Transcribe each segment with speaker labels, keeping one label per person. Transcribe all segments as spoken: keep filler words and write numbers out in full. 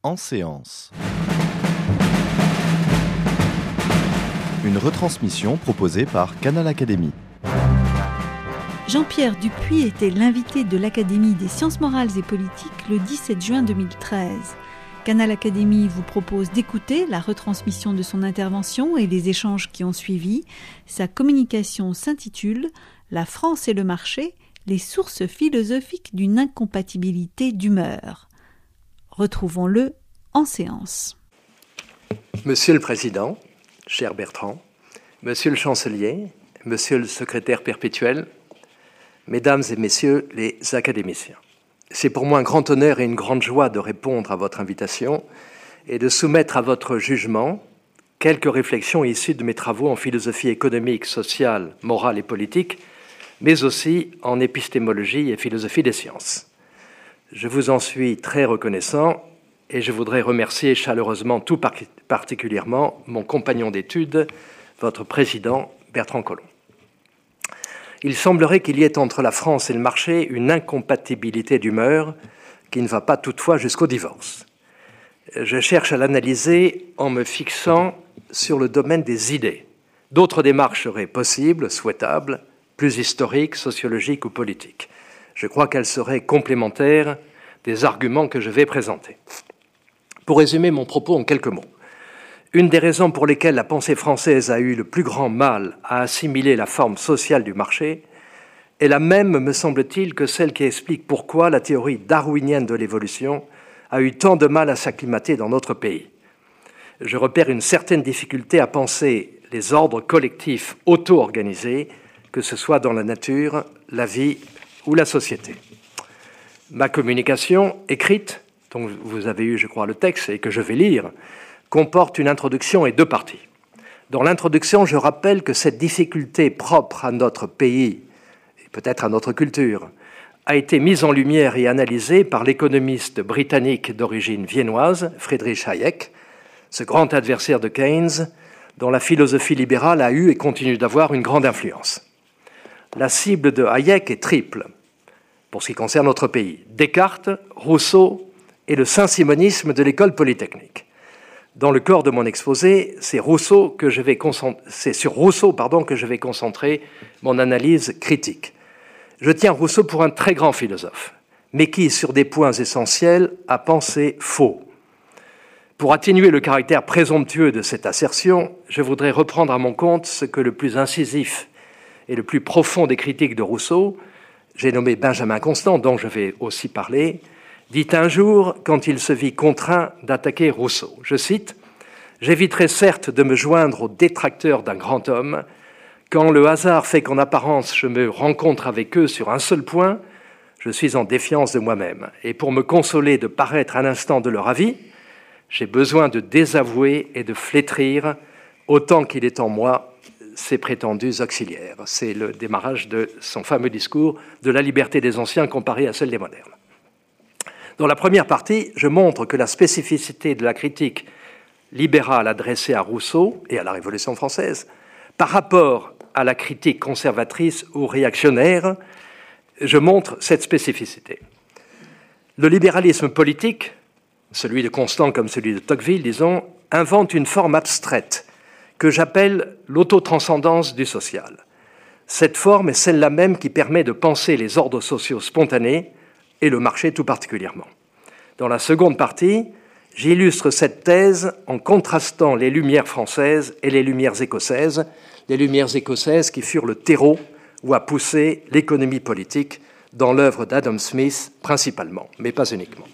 Speaker 1: En séance. Une retransmission proposée par Canal Académie.
Speaker 2: Jean-Pierre Dupuis était l'invité de l'Académie des sciences morales et politiques le dix-sept juin deux mille treize. Canal Académie vous propose d'écouter la retransmission de son intervention et les échanges qui ont suivi. Sa communication s'intitule « La France et le marché, les sources philosophiques d'une incompatibilité d'humeur ». Retrouvons-le en séance.
Speaker 3: Monsieur le Président, cher Bertrand, Monsieur le Chancelier, Monsieur le Secrétaire perpétuel, Mesdames et Messieurs les académiciens, c'est pour moi un grand honneur et une grande joie de répondre à votre invitation et de soumettre à votre jugement quelques réflexions issues de mes travaux en philosophie économique, sociale, morale et politique, mais aussi en épistémologie et philosophie des sciences. Je vous en suis très reconnaissant et je voudrais remercier chaleureusement tout particulièrement mon compagnon d'études, votre président Bertrand Collomb. Il semblerait qu'il y ait entre la France et le marché une incompatibilité d'humeur qui ne va pas toutefois jusqu'au divorce. Je cherche à l'analyser en me fixant sur le domaine des idées. D'autres démarches seraient possibles, souhaitables, plus historiques, sociologiques ou politiques. Je crois qu'elles seraient complémentaires des arguments que je vais présenter. Pour résumer mon propos en quelques mots, une des raisons pour lesquelles la pensée française a eu le plus grand mal à assimiler la forme sociale du marché est la même, me semble-t-il, que celle qui explique pourquoi la théorie darwinienne de l'évolution a eu tant de mal à s'acclimater dans notre pays. Je repère une certaine difficulté à penser les ordres collectifs auto-organisés, que ce soit dans la nature, la vie ou la société. Ma communication écrite, dont vous avez eu, je crois, le texte et que je vais lire, comporte une introduction et deux parties. Dans l'introduction, je rappelle que cette difficulté propre à notre pays, et peut-être à notre culture, a été mise en lumière et analysée par l'économiste britannique d'origine viennoise, Friedrich Hayek, ce grand adversaire de Keynes, dont la philosophie libérale a eu et continue d'avoir une grande influence. La cible de Hayek est triple, pour ce qui concerne notre pays. Descartes, Rousseau et le saint-simonisme de l'école polytechnique. Dans le corps de mon exposé, c'est, Rousseau que je vais concent... c'est sur Rousseau pardon, que je vais concentrer mon analyse critique. Je tiens Rousseau pour un très grand philosophe, mais qui, sur des points essentiels, a pensé faux. Pour atténuer le caractère présomptueux de cette assertion, je voudrais reprendre à mon compte ce que le plus incisif et le plus profond des critiques de Rousseau, j'ai nommé Benjamin Constant, dont je vais aussi parler, dit un jour, quand il se vit contraint d'attaquer Rousseau, je cite, « J'éviterai certes de me joindre aux détracteurs d'un grand homme, quand le hasard fait qu'en apparence je me rencontre avec eux sur un seul point, je suis en défiance de moi-même. Et pour me consoler de paraître un instant de leur avis, j'ai besoin de désavouer et de flétrir autant qu'il est en moi ses prétendus auxiliaires. » C'est le démarrage de son fameux discours de la liberté des anciens comparée à celle des modernes. Dans la première partie, je montre que la spécificité de la critique libérale adressée à Rousseau et à la Révolution française, par rapport à la critique conservatrice ou réactionnaire, je montre cette spécificité. Le libéralisme politique, celui de Constant comme celui de Tocqueville, disons, invente une forme abstraite que j'appelle l'autotranscendance du social. Cette forme est celle-là même qui permet de penser les ordres sociaux spontanés et le marché tout particulièrement. Dans la seconde partie, j'illustre cette thèse en contrastant les Lumières françaises et les Lumières écossaises, les Lumières écossaises qui furent le terreau où a poussé l'économie politique dans l'œuvre d'Adam Smith principalement, mais pas uniquement.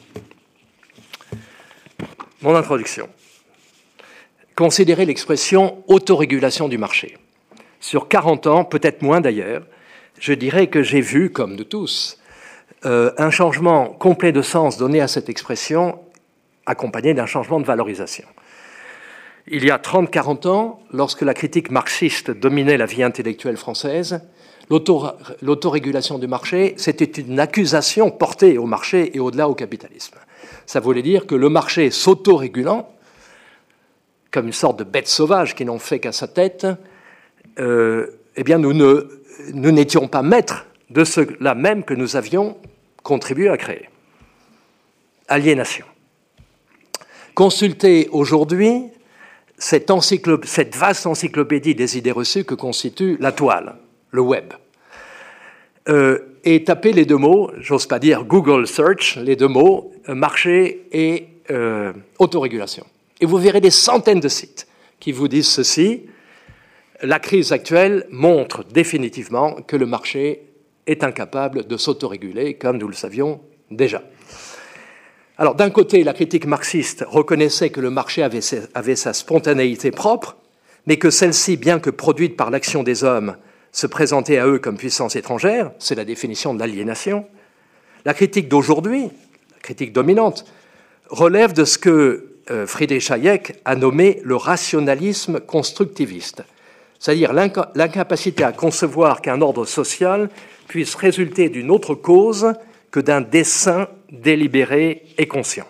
Speaker 3: Mon introduction. Considérez l'expression « autorégulation du marché ». Sur quarante ans, peut-être moins d'ailleurs, je dirais que j'ai vu, comme nous tous, euh, un changement complet de sens donné à cette expression, accompagné d'un changement de valorisation. Il y a trente à quarante ans, lorsque la critique marxiste dominait la vie intellectuelle française, l'auto, l'autorégulation du marché, c'était une accusation portée au marché et au-delà au capitalisme. Ça voulait dire que le marché s'autorégulant, comme une sorte de bête sauvage qui n'en fait qu'à sa tête, euh, eh bien nous, ne, nous n'étions pas maîtres de cela même que nous avions contribué à créer. Aliénation. Consultez aujourd'hui cette, encyclop- cette vaste encyclopédie des idées reçues que constitue la toile, le web. Euh, et tapez les deux mots, j'ose pas dire Google Search, les deux mots, euh, marché et euh, autorégulation. Et vous verrez des centaines de sites qui vous disent ceci. La crise actuelle montre définitivement que le marché est incapable de s'autoréguler, comme nous le savions déjà. Alors, d'un côté, la critique marxiste reconnaissait que le marché avait, avait sa spontanéité propre, mais que celle-ci, bien que produite par l'action des hommes, se présentait à eux comme puissance étrangère, c'est la définition de l'aliénation. La critique d'aujourd'hui, la critique dominante, relève de ce que euh, Friedrich Hayek a nommé le rationalisme constructiviste, c'est-à-dire l'inca- l'incapacité à concevoir qu'un ordre social puisse résulter d'une autre cause que d'un dessein délibéré et conscient.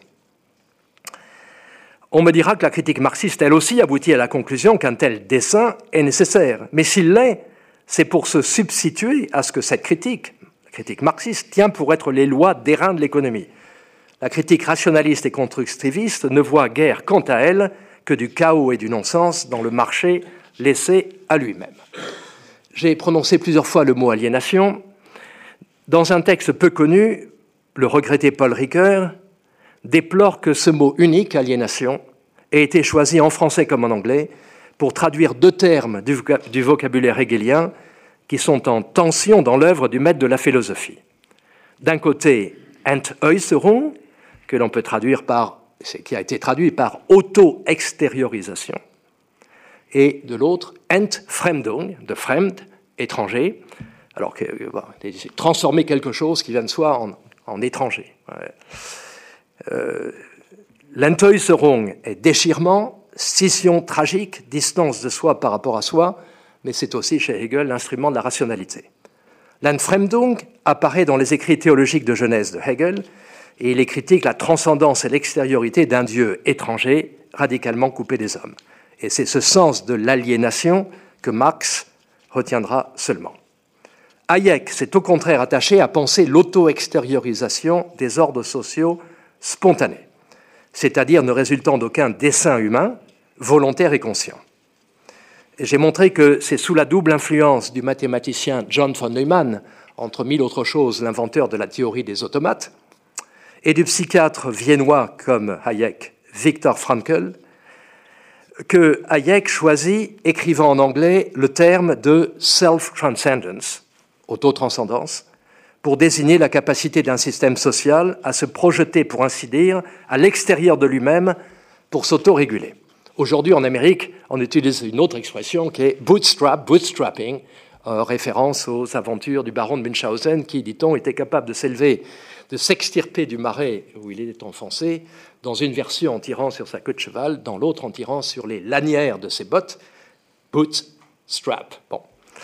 Speaker 3: On me dira que la critique marxiste, elle aussi, aboutit à la conclusion qu'un tel dessein est nécessaire. Mais s'il l'est, c'est pour se substituer à ce que cette critique, la critique marxiste, tient pour être les lois d'airain de l'économie. La critique rationaliste et constructiviste ne voit guère, quant à elle, que du chaos et du non-sens dans le marché laissé à lui-même. J'ai prononcé plusieurs fois le mot aliénation. Dans un texte peu connu, le regretté Paul Ricoeur déplore que ce mot unique, aliénation, ait été choisi en français comme en anglais pour traduire deux termes du vocabulaire hegelien qui sont en tension dans l'œuvre du maître de la philosophie. D'un côté, Entäußerung, que l'on peut traduire par, qui a été traduit par auto-extériorisation, et de l'autre, Entfremdung, de fremd, étranger, alors que bon, transformer quelque chose qui vient de soi en, en étranger. Ouais. Euh, L'Entäußerung est déchirement, scission tragique, distance de soi par rapport à soi, mais c'est aussi chez Hegel l'instrument de la rationalité. L'Entfremdung apparaît dans les écrits théologiques de Genèse de Hegel, et il critique la transcendance et l'extériorité d'un Dieu étranger, radicalement coupé des hommes. Et c'est ce sens de l'aliénation que Marx retiendra seulement. Hayek s'est au contraire attaché à penser l'auto-extériorisation des ordres sociaux spontanés, c'est-à-dire ne résultant d'aucun dessein humain, volontaire et conscient. Et j'ai montré que c'est sous la double influence du mathématicien John von Neumann, entre mille autres choses l'inventeur de la théorie des automates, et du psychiatre viennois comme Hayek, Viktor Frankl, que Hayek choisit, écrivant en anglais, le terme de self-transcendence, auto-transcendance, pour désigner la capacité d'un système social à se projeter, pour ainsi dire, à l'extérieur de lui-même pour s'auto-réguler. Aujourd'hui, en Amérique, on utilise une autre expression qui est bootstrap, bootstrapping, en référence aux aventures du baron de Münchhausen qui, dit-on, était capable de s'élever, de s'extirper du marais où il est enfoncé, dans une version en tirant sur sa queue de cheval, dans l'autre en tirant sur les lanières de ses bottes, bootstrap. Bon.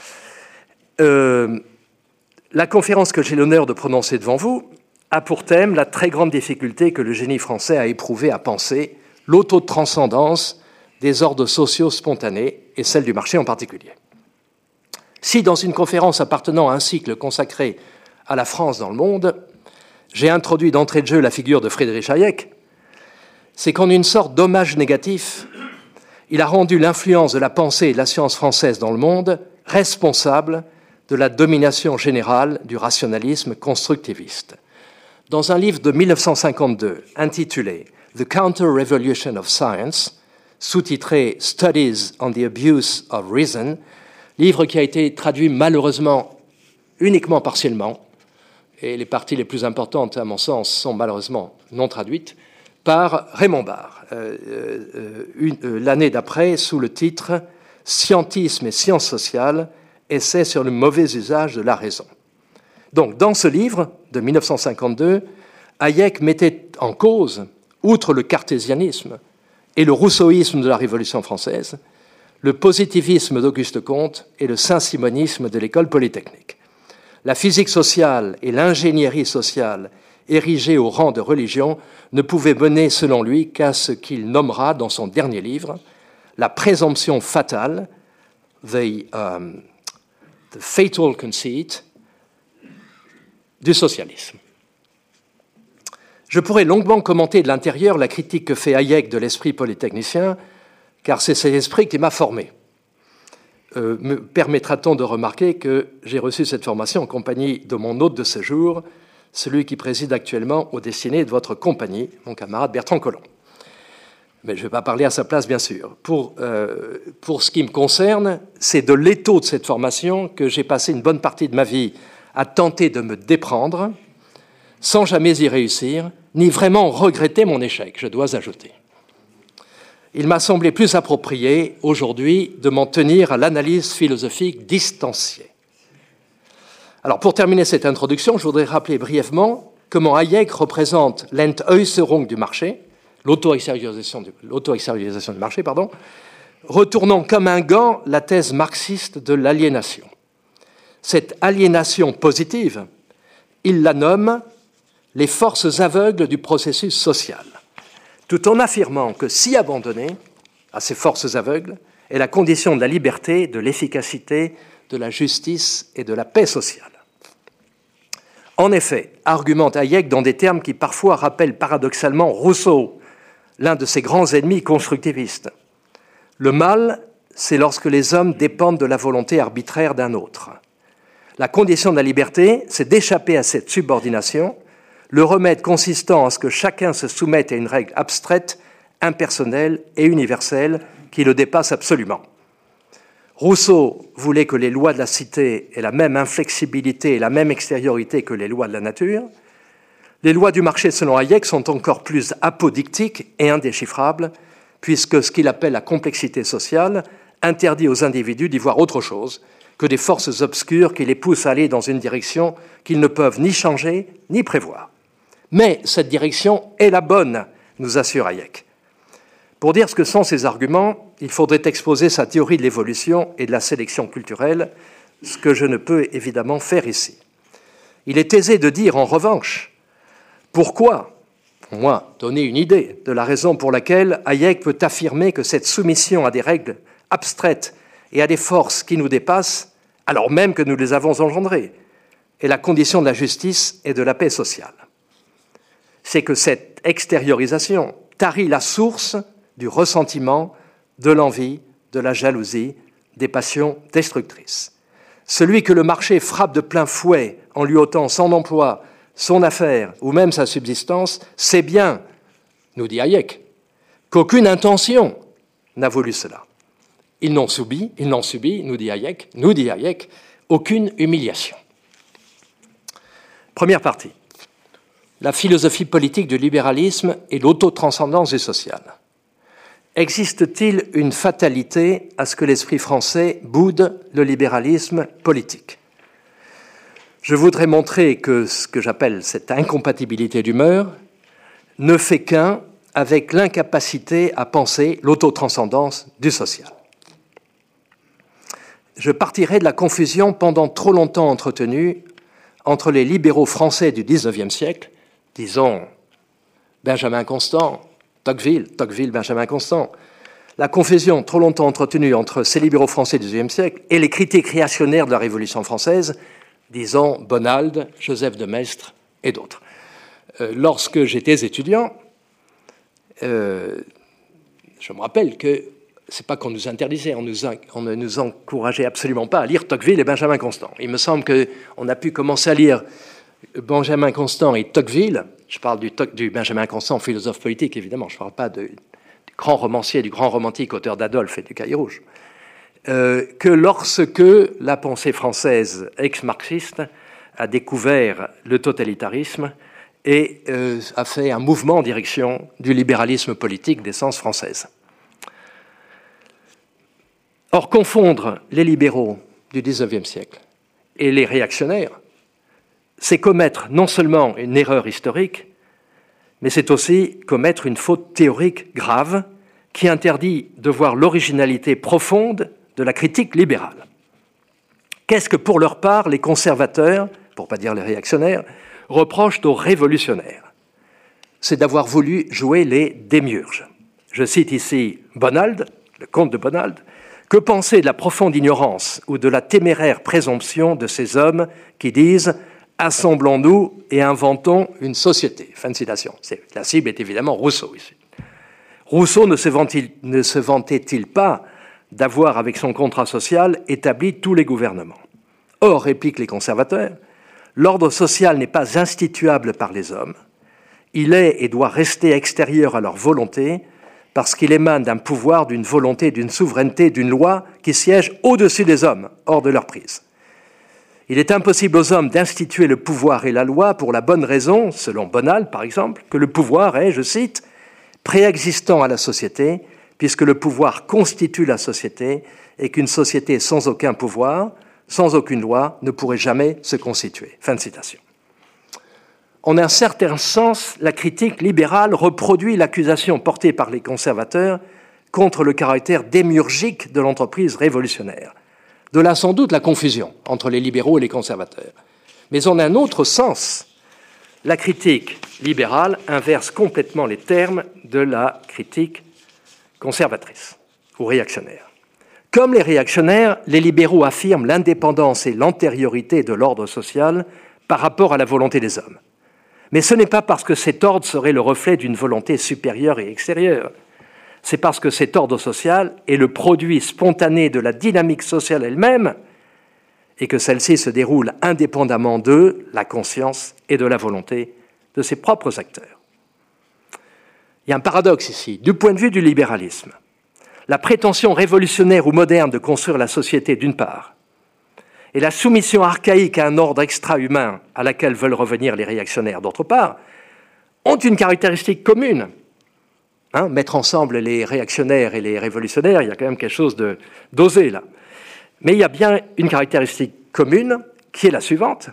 Speaker 3: Euh, la conférence que j'ai l'honneur de prononcer devant vous a pour thème la très grande difficulté que le génie français a éprouvée à penser l'auto-transcendance des ordres sociaux spontanés et celle du marché en particulier. Si, dans une conférence appartenant à un cycle consacré à la France dans le monde, j'ai introduit d'entrée de jeu la figure de Friedrich Hayek, c'est qu'en une sorte d'hommage négatif, il a rendu l'influence de la pensée et de la science française dans le monde responsable de la domination générale du rationalisme constructiviste. Dans un livre de mille neuf cent cinquante-deux intitulé « The Counter-Revolution of Science », sous-titré « Studies on the Abuse of Reason », livre qui a été traduit malheureusement uniquement partiellement, et les parties les plus importantes, à mon sens, sont malheureusement non traduites, par Raymond Barre, euh, euh, une, euh, l'année d'après, sous le titre « Scientisme et sciences sociales, essai sur le mauvais usage de la raison ». Donc, dans ce livre de mille neuf cent cinquante-deux, Hayek mettait en cause, outre le cartésianisme et le rousseauisme de la Révolution française, le positivisme d'Auguste Comte et le saint-simonisme de l'école polytechnique. La physique sociale et l'ingénierie sociale érigées au rang de religion ne pouvaient mener, selon lui, qu'à ce qu'il nommera dans son dernier livre la présomption fatale, the, um, the fatal conceit, du socialisme. Je pourrais longuement commenter de l'intérieur la critique que fait Hayek de l'esprit polytechnicien, car c'est cet esprit qui m'a formé. Euh, me permettra-t-on de remarquer que j'ai reçu cette formation en compagnie de mon hôte de séjour, celui qui préside actuellement aux destinées de votre compagnie, mon camarade Bertrand Collomb. Mais je ne vais pas parler à sa place, bien sûr. Pour, euh, pour ce qui me concerne, c'est de l'étau de cette formation que j'ai passé une bonne partie de ma vie à tenter de me déprendre, sans jamais y réussir, ni vraiment regretter mon échec, je dois ajouter. Il m'a semblé plus approprié, aujourd'hui, de m'en tenir à l'analyse philosophique distanciée. Alors, pour terminer cette introduction, je voudrais rappeler brièvement comment Hayek représente l'Entäußerung du marché, l'auto-extériorisation du, l'auto-extériorisation du marché, pardon, retournant comme un gant la thèse marxiste de l'aliénation. Cette aliénation positive, il la nomme les forces aveugles du processus social, tout en affirmant que s'y abandonner à ces forces aveugles est la condition de la liberté, de l'efficacité, de la justice et de la paix sociale. En effet, argumente Hayek dans des termes qui parfois rappellent paradoxalement Rousseau, l'un de ses grands ennemis constructivistes. Le mal, c'est lorsque les hommes dépendent de la volonté arbitraire d'un autre. La condition de la liberté, c'est d'échapper à cette subordination, le remède consistant à ce que chacun se soumette à une règle abstraite, impersonnelle et universelle qui le dépasse absolument. Rousseau voulait que les lois de la cité aient la même inflexibilité et la même extériorité que les lois de la nature. Les lois du marché, selon Hayek, sont encore plus apodictiques et indéchiffrables, puisque ce qu'il appelle la complexité sociale interdit aux individus d'y voir autre chose que des forces obscures qui les poussent à aller dans une direction qu'ils ne peuvent ni changer ni prévoir. Mais cette direction est la bonne, nous assure Hayek. Pour dire ce que sont ces arguments, il faudrait exposer sa théorie de l'évolution et de la sélection culturelle, ce que je ne peux évidemment faire ici. Il est aisé de dire, en revanche, pourquoi, pour moi, donner une idée de la raison pour laquelle Hayek peut affirmer que cette soumission à des règles abstraites et à des forces qui nous dépassent, alors même que nous les avons engendrées, est la condition de la justice et de la paix sociale. C'est que cette extériorisation tarit la source du ressentiment, de l'envie, de la jalousie, des passions destructrices. Celui que le marché frappe de plein fouet en lui ôtant son emploi, son affaire ou même sa subsistance, sait bien, nous dit Hayek, qu'aucune intention n'a voulu cela. Ils n'ont subi, ils n'ont subi, nous dit Hayek, nous dit Hayek, aucune humiliation. Première partie. La philosophie politique du libéralisme et l'autotranscendance du social. Existe-t-il une fatalité à ce que l'esprit français boude le libéralisme politique ? Je voudrais montrer que ce que j'appelle cette incompatibilité d'humeur ne fait qu'un avec l'incapacité à penser l'autotranscendance du social. Je partirai de la confusion pendant trop longtemps entretenue entre les libéraux français du dix-neuvième siècle, disons Benjamin Constant, Tocqueville, Tocqueville, Benjamin Constant, la confusion trop longtemps entretenue entre ces libéraux français du dix-neuvième siècle et les critiques réactionnaires de la Révolution française, disons Bonald, Joseph de Maistre et d'autres. Euh, lorsque j'étais étudiant, euh, je me rappelle que c'est pas qu'on nous interdisait, on, nous, on ne nous encourageait absolument pas à lire Tocqueville et Benjamin Constant. Il me semble qu'on a pu commencer à lire Benjamin Constant et Tocqueville. Je parle du, du Benjamin Constant, philosophe politique, évidemment. Je ne parle pas de, du grand romancier, du grand romantique, auteur d'Adolphe et du Cahier rouge. Euh, que lorsque la pensée française ex-marxiste a découvert le totalitarisme et euh, a fait un mouvement en direction du libéralisme politique d'essence française. Or, confondre les libéraux du dix-neuvième siècle et les réactionnaires, c'est commettre non seulement une erreur historique, mais c'est aussi commettre une faute théorique grave qui interdit de voir l'originalité profonde de la critique libérale. Qu'est-ce que, pour leur part, les conservateurs, pour ne pas dire les réactionnaires, reprochent aux révolutionnaires ? C'est d'avoir voulu jouer les démiurges. Je cite ici Bonald, le comte de Bonald. « Que penser de la profonde ignorance ou de la téméraire présomption de ces hommes qui disent Assemblons-nous et inventons une société. Fin de citation. La cible est évidemment Rousseau ici. Rousseau ne se vantait-il, ne se vantait-il pas d'avoir, avec son contrat social, établi tous les gouvernements? Or, répliquent les conservateurs, l'ordre social n'est pas instituable par les hommes. Il est et doit rester extérieur à leur volonté parce qu'il émane d'un pouvoir, d'une volonté, d'une souveraineté, d'une loi qui siège au-dessus des hommes, hors de leur prise. Il est impossible aux hommes d'instituer le pouvoir et la loi pour la bonne raison, selon Bonal par exemple, que le pouvoir est, je cite, préexistant à la société, puisque le pouvoir constitue la société et qu'une société sans aucun pouvoir, sans aucune loi, ne pourrait jamais se constituer. Fin de citation. En un certain sens, la critique libérale reproduit l'accusation portée par les conservateurs contre le caractère démiurgique de l'entreprise révolutionnaire. De là sans doute la confusion entre les libéraux et les conservateurs. Mais en un autre sens, la critique libérale inverse complètement les termes de la critique conservatrice ou réactionnaire. Comme les réactionnaires, les libéraux affirment l'indépendance et l'antériorité de l'ordre social par rapport à la volonté des hommes. Mais ce n'est pas parce que cet ordre serait le reflet d'une volonté supérieure et extérieure. C'est parce que cet ordre social est le produit spontané de la dynamique sociale elle-même et que celle-ci se déroule indépendamment d'eux, la conscience et de la volonté de ses propres acteurs. Il y a un paradoxe ici. Du point de vue du libéralisme, la prétention révolutionnaire ou moderne de construire la société d'une part, et la soumission archaïque à un ordre extra-humain à laquelle veulent revenir les réactionnaires d'autre part, ont une caractéristique commune. Hein, mettre ensemble les réactionnaires et les révolutionnaires, il y a quand même quelque chose de, d'osé là. Mais il y a bien une caractéristique commune qui est la suivante.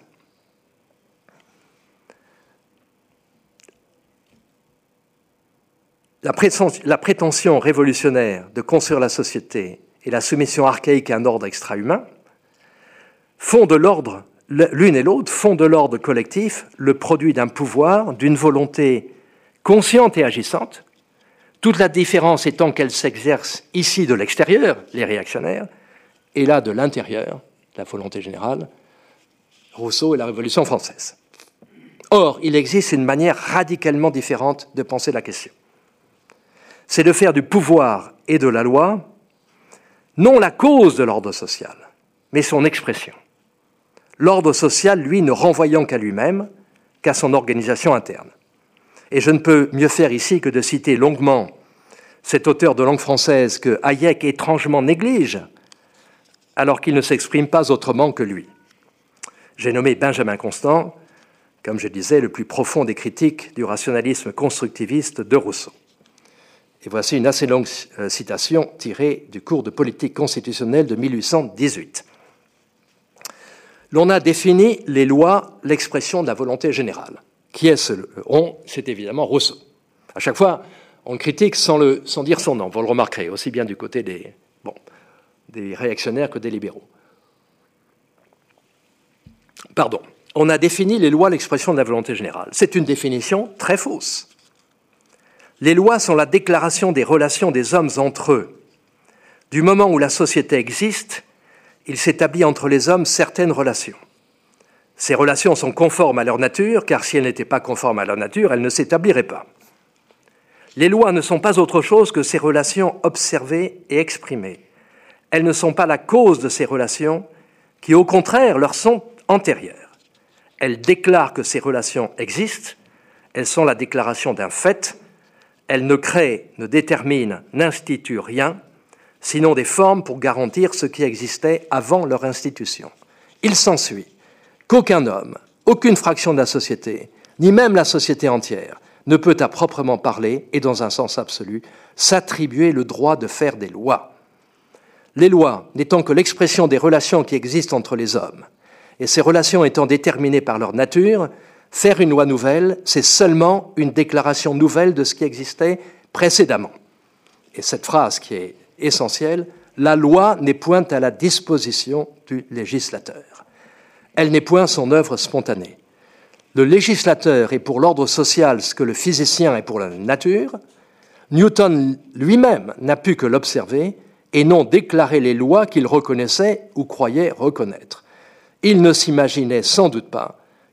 Speaker 3: La prétention révolutionnaire de construire la société et la soumission archaïque à un ordre extra-humain font de l'ordre, l'une et l'autre, font de l'ordre collectif le produit d'un pouvoir, d'une volonté consciente et agissante, toute la différence étant qu'elle s'exerce ici de l'extérieur, les réactionnaires, et là de l'intérieur, la volonté générale, Rousseau et la Révolution française. Or, il existe une manière radicalement différente de penser la question. C'est de faire du pouvoir et de la loi non la cause de l'ordre social, mais son expression. L'ordre social, lui, ne renvoyant qu'à lui-même, qu'à son organisation interne. Et je ne peux mieux faire ici que de citer longuement cet auteur de langue française que Hayek étrangement néglige, alors qu'il ne s'exprime pas autrement que lui. J'ai nommé Benjamin Constant, comme je disais, le plus profond des critiques du rationalisme constructiviste de Rousseau. Et voici une assez longue citation tirée du cours de politique constitutionnelle de mille huit cent dix-huit. L'on a défini les lois, l'expression de la volonté générale. Qui est ce on? C'est évidemment Rousseau. À chaque fois, on le critique sans, le, sans dire son nom, vous le remarquerez, aussi bien du côté des, bon, des réactionnaires que des libéraux. Pardon. On a défini les lois, l'expression de la volonté générale. C'est une définition très fausse. Les lois sont la déclaration des relations des hommes entre eux. Du moment où la société existe, il s'établit entre les hommes certaines relations. Ces relations sont conformes à leur nature, car si elles n'étaient pas conformes à leur nature, elles ne s'établiraient pas. Les lois ne sont pas autre chose que ces relations observées et exprimées. Elles ne sont pas la cause de ces relations, qui au contraire leur sont antérieures. Elles déclarent que ces relations existent, elles sont la déclaration d'un fait. Elle ne crée, ne détermine, n'institue rien, sinon des formes pour garantir ce qui existait avant leur institution. Il s'ensuit qu'aucun homme, aucune fraction de la société, ni même la société entière, ne peut à proprement parler, et dans un sens absolu, s'attribuer le droit de faire des lois. Les lois n'étant que l'expression des relations qui existent entre les hommes, et ces relations étant déterminées par leur nature, faire une loi nouvelle, c'est seulement une déclaration nouvelle de ce qui existait précédemment. Et cette phrase qui est essentielle, la loi n'est point à la disposition du législateur. Elle n'est point son œuvre spontanée. Le législateur est pour l'ordre social ce que le physicien est pour la nature. Newton lui-même n'a pu que l'observer et non déclarer les lois qu'il reconnaissait ou croyait reconnaître. Il ne s'imaginait sans doute pas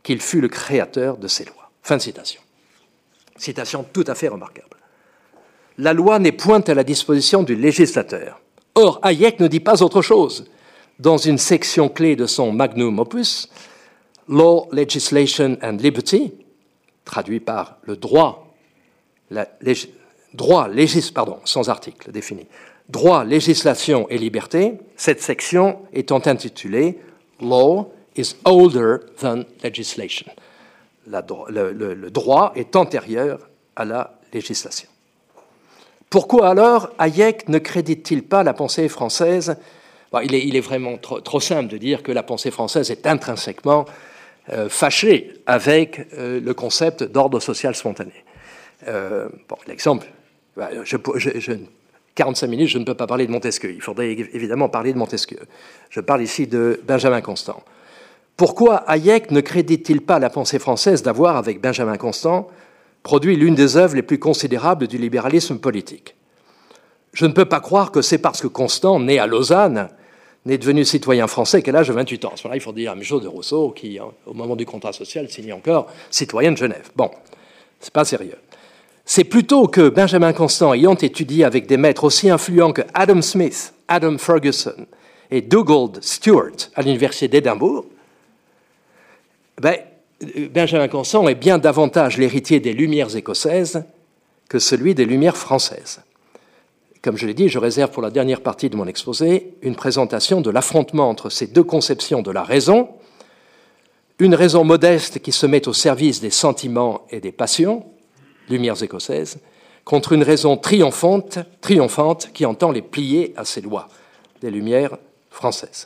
Speaker 3: qu'il fut le créateur de ces lois. Fin de citation. Citation tout à fait remarquable. La loi n'est point à la disposition du législateur. Or, Hayek ne dit pas autre chose. Dans une section clé de son magnum opus, Law, Legislation and Liberty, traduit par le droit, la, lég, droit légis, pardon, sans article défini, droit, législation et liberté, cette section étant intitulée Law is older than legislation. La, le, le, le droit est antérieur à la législation. Pourquoi alors Hayek ne crédite-t-il pas la pensée française ? Bon, il, est, il est vraiment trop, trop simple de dire que la pensée française est intrinsèquement euh, fâchée avec euh, le concept d'ordre social spontané. Euh, bon, l'exemple, je, je, je, quarante-cinq minutes, je ne peux pas parler de Montesquieu. Il faudrait évidemment parler de Montesquieu. Je parle ici de Benjamin Constant. Pourquoi Hayek ne crédite-t-il pas la pensée française d'avoir, avec Benjamin Constant, produit l'une des œuvres les plus considérables du libéralisme politique ? Je ne peux pas croire que c'est parce que Constant, né à Lausanne, n'est devenu citoyen français qu'à l'âge de vingt-huit ans. À ce moment-là, il faut dire la même chose de Rousseau, qui, au moment du contrat social, signe encore citoyen de Genève. Bon, c'est pas sérieux. C'est plutôt que Benjamin Constant, ayant étudié avec des maîtres aussi influents que Adam Smith, Adam Ferguson et Dugald Stewart à l'université d'Édimbourg, ben, Benjamin Constant est bien davantage l'héritier des Lumières écossaises que celui des Lumières françaises. Comme je l'ai dit, je réserve pour la dernière partie de mon exposé une présentation de l'affrontement entre ces deux conceptions de la raison, une raison modeste qui se met au service des sentiments et des passions, Lumières écossaises, contre une raison triomphante, triomphante qui entend les plier à ses lois, des Lumières françaises.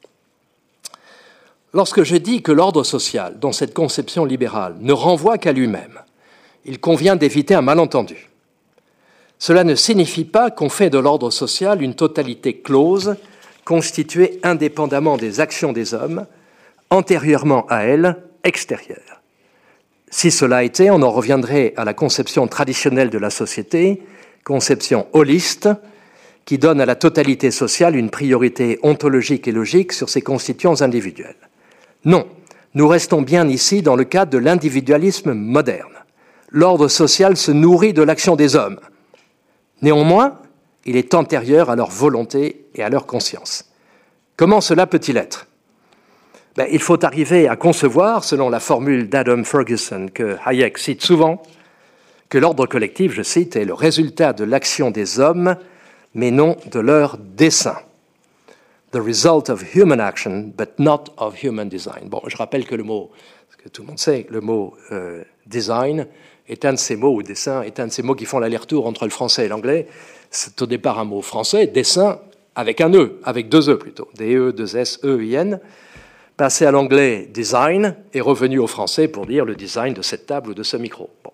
Speaker 3: Lorsque je dis que l'ordre social, dans cette conception libérale, ne renvoie qu'à lui-même, il convient d'éviter un malentendu. Cela ne signifie pas qu'on fait de l'ordre social une totalité close, constituée indépendamment des actions des hommes, antérieurement à elle, extérieure. Si cela était, on en reviendrait à la conception traditionnelle de la société, conception holiste, qui donne à la totalité sociale une priorité ontologique et logique sur ses constituants individuels. Non, nous restons bien ici dans le cadre de l'individualisme moderne. L'ordre social se nourrit de l'action des hommes. Néanmoins, il est antérieur à leur volonté et à leur conscience. Comment cela peut-il être ? Ben, il faut arriver à concevoir, selon la formule d'Adam Ferguson que Hayek cite souvent, que l'ordre collectif, je cite, est le résultat de l'action des hommes, mais non de leur dessein. The result of human action, but not of human design. Bon, je rappelle que le mot, parce que tout le monde sait, le mot euh, design est un de ces mots, ou dessin, est un de ces mots qui font l'aller-retour entre le français et l'anglais. C'est au départ un mot français, dessin, avec un E, avec deux E plutôt, D-E, deux S, E, I, N. Passé à l'anglais design et revenu au français pour dire le design de cette table ou de ce micro. Bon.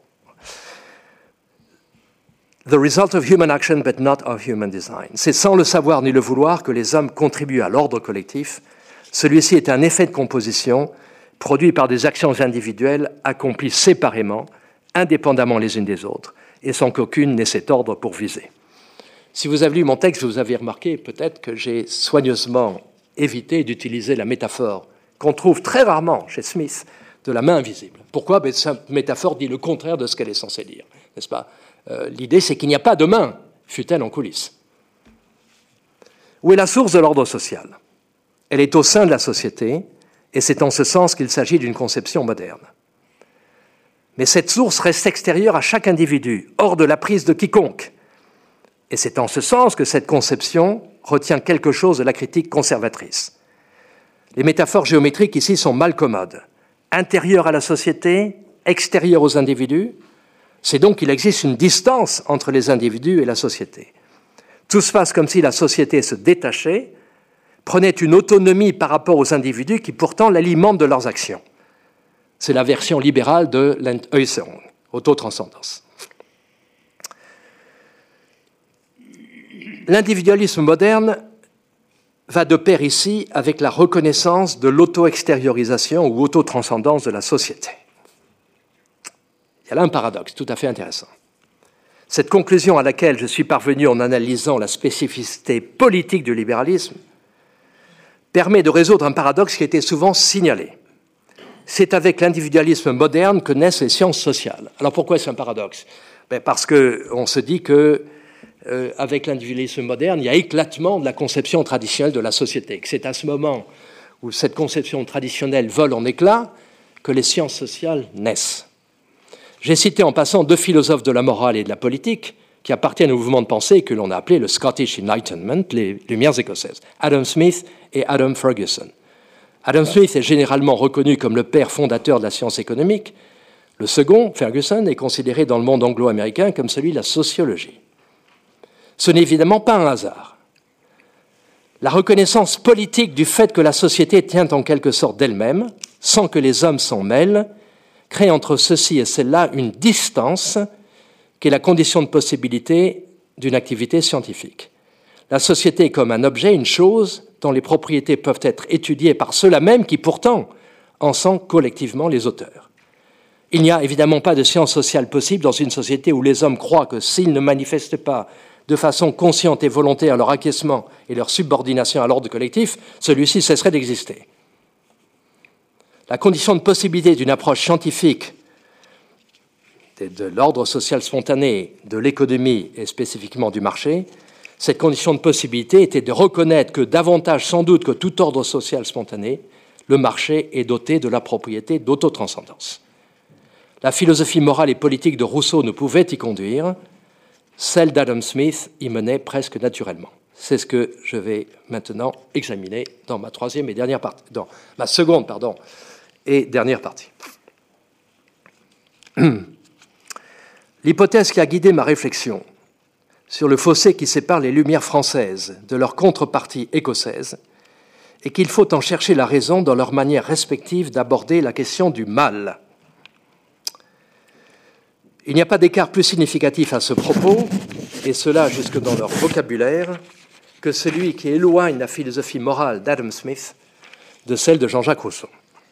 Speaker 3: The result of human action, but not of human design. C'est sans le savoir ni le vouloir que les hommes contribuent à l'ordre collectif. Celui-ci est un effet de composition produit par des actions individuelles accomplies séparément, indépendamment les unes des autres, et sans qu'aucune n'ait cet ordre pour viser. Si vous avez lu mon texte, vous avez remarqué peut-être que j'ai soigneusement évité d'utiliser la métaphore qu'on trouve très rarement chez Smith de la main invisible. Pourquoi ? Ben, cette métaphore dit le contraire de ce qu'elle est censée dire, n'est-ce pas ? euh, L'idée, c'est qu'il n'y a pas de main, fût-elle en coulisses. Où est la source de l'ordre social ? Elle est au sein de la société, et c'est en ce sens qu'il s'agit d'une conception moderne. Mais cette source reste extérieure à chaque individu, hors de la prise de quiconque. Et c'est en ce sens que cette conception retient quelque chose de la critique conservatrice. Les métaphores géométriques ici sont mal commodes. Intérieure à la société, extérieure aux individus, c'est donc qu'il existe une distance entre les individus et la société. Tout se passe comme si la société se détachait, prenait une autonomie par rapport aux individus qui pourtant l'alimentent de leurs actions. C'est la version libérale de l'Entäußerung, autotranscendance. L'individualisme moderne va de pair ici avec la reconnaissance de l'auto-extériorisation ou autotranscendance de la société. Il y a là un paradoxe tout à fait intéressant. Cette conclusion à laquelle je suis parvenu en analysant la spécificité politique du libéralisme permet de résoudre un paradoxe qui était souvent signalé. c'est avec l'individualisme moderne que naissent les sciences sociales. Alors pourquoi est-ce un paradoxe? Ben parce qu'on se dit que euh, avec l'individualisme moderne, il y a éclatement de la conception traditionnelle de la société, que c'est à ce moment où cette conception traditionnelle vole en éclats que les sciences sociales naissent. J'ai cité en passant deux philosophes de la morale et de la politique qui appartiennent au mouvement de pensée que l'on a appelé le Scottish Enlightenment, les Lumières écossaises, Adam Smith et Adam Ferguson. Adam Smith est généralement reconnu comme le père fondateur de la science économique. Le second, Ferguson, est considéré dans le monde anglo-américain comme celui de la sociologie. Ce n'est évidemment pas un hasard. La reconnaissance politique du fait que la société tient en quelque sorte d'elle-même, sans que les hommes s'en mêlent, crée entre ceci et celle-là une distance qui est la condition de possibilité d'une activité scientifique. La société est comme un objet, une chose, dont les propriétés peuvent être étudiées par ceux-là même qui, pourtant, en sont collectivement les auteurs. Il n'y a évidemment pas de science sociale possible dans une société où les hommes croient que s'ils ne manifestent pas de façon consciente et volontaire leur acquiescement et leur subordination à l'ordre collectif, celui-ci cesserait d'exister. La condition de possibilité d'une approche scientifique de l'ordre social spontané, de l'économie et spécifiquement du marché, cette condition de possibilité était de reconnaître que davantage sans doute que tout ordre social spontané, le marché est doté de la propriété d'autotranscendance. La philosophie morale et politique de Rousseau ne pouvait y conduire, celle d'Adam Smith y menait presque naturellement. C'est ce que je vais maintenant examiner dans ma troisième et dernière partie, dans ma seconde, pardon, et dernière partie. L'hypothèse qui a guidé ma réflexion sur le fossé qui sépare les Lumières françaises de leur contrepartie écossaise est qu'il faut en chercher la raison dans leur manière respective d'aborder la question du mal. Il n'y a pas d'écart plus significatif à ce propos, et cela jusque dans leur vocabulaire, que celui qui éloigne la philosophie morale d'Adam Smith de celle de Jean-Jacques Rousseau.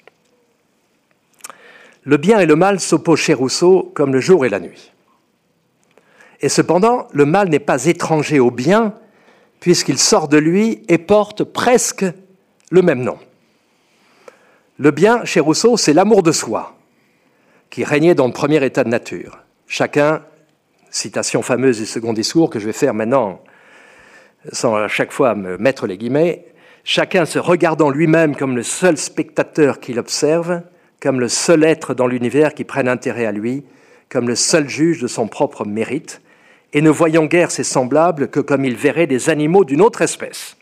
Speaker 3: Le bien et le mal s'opposent chez Rousseau comme le jour et la nuit. Et cependant, le mal n'est pas étranger au bien, puisqu'il sort de lui et porte presque le même nom. Le bien, chez Rousseau, c'est l'amour de soi, qui régnait dans le premier état de nature. Chacun, citation fameuse du second discours que je vais faire maintenant, sans à chaque fois me mettre les guillemets, chacun se regardant lui-même comme le seul spectateur qui l'observe, comme le seul être dans l'univers qui prenne intérêt à lui, comme le seul juge de son propre mérite, et ne voyant guère ses semblables que comme il verrait des animaux d'une autre espèce.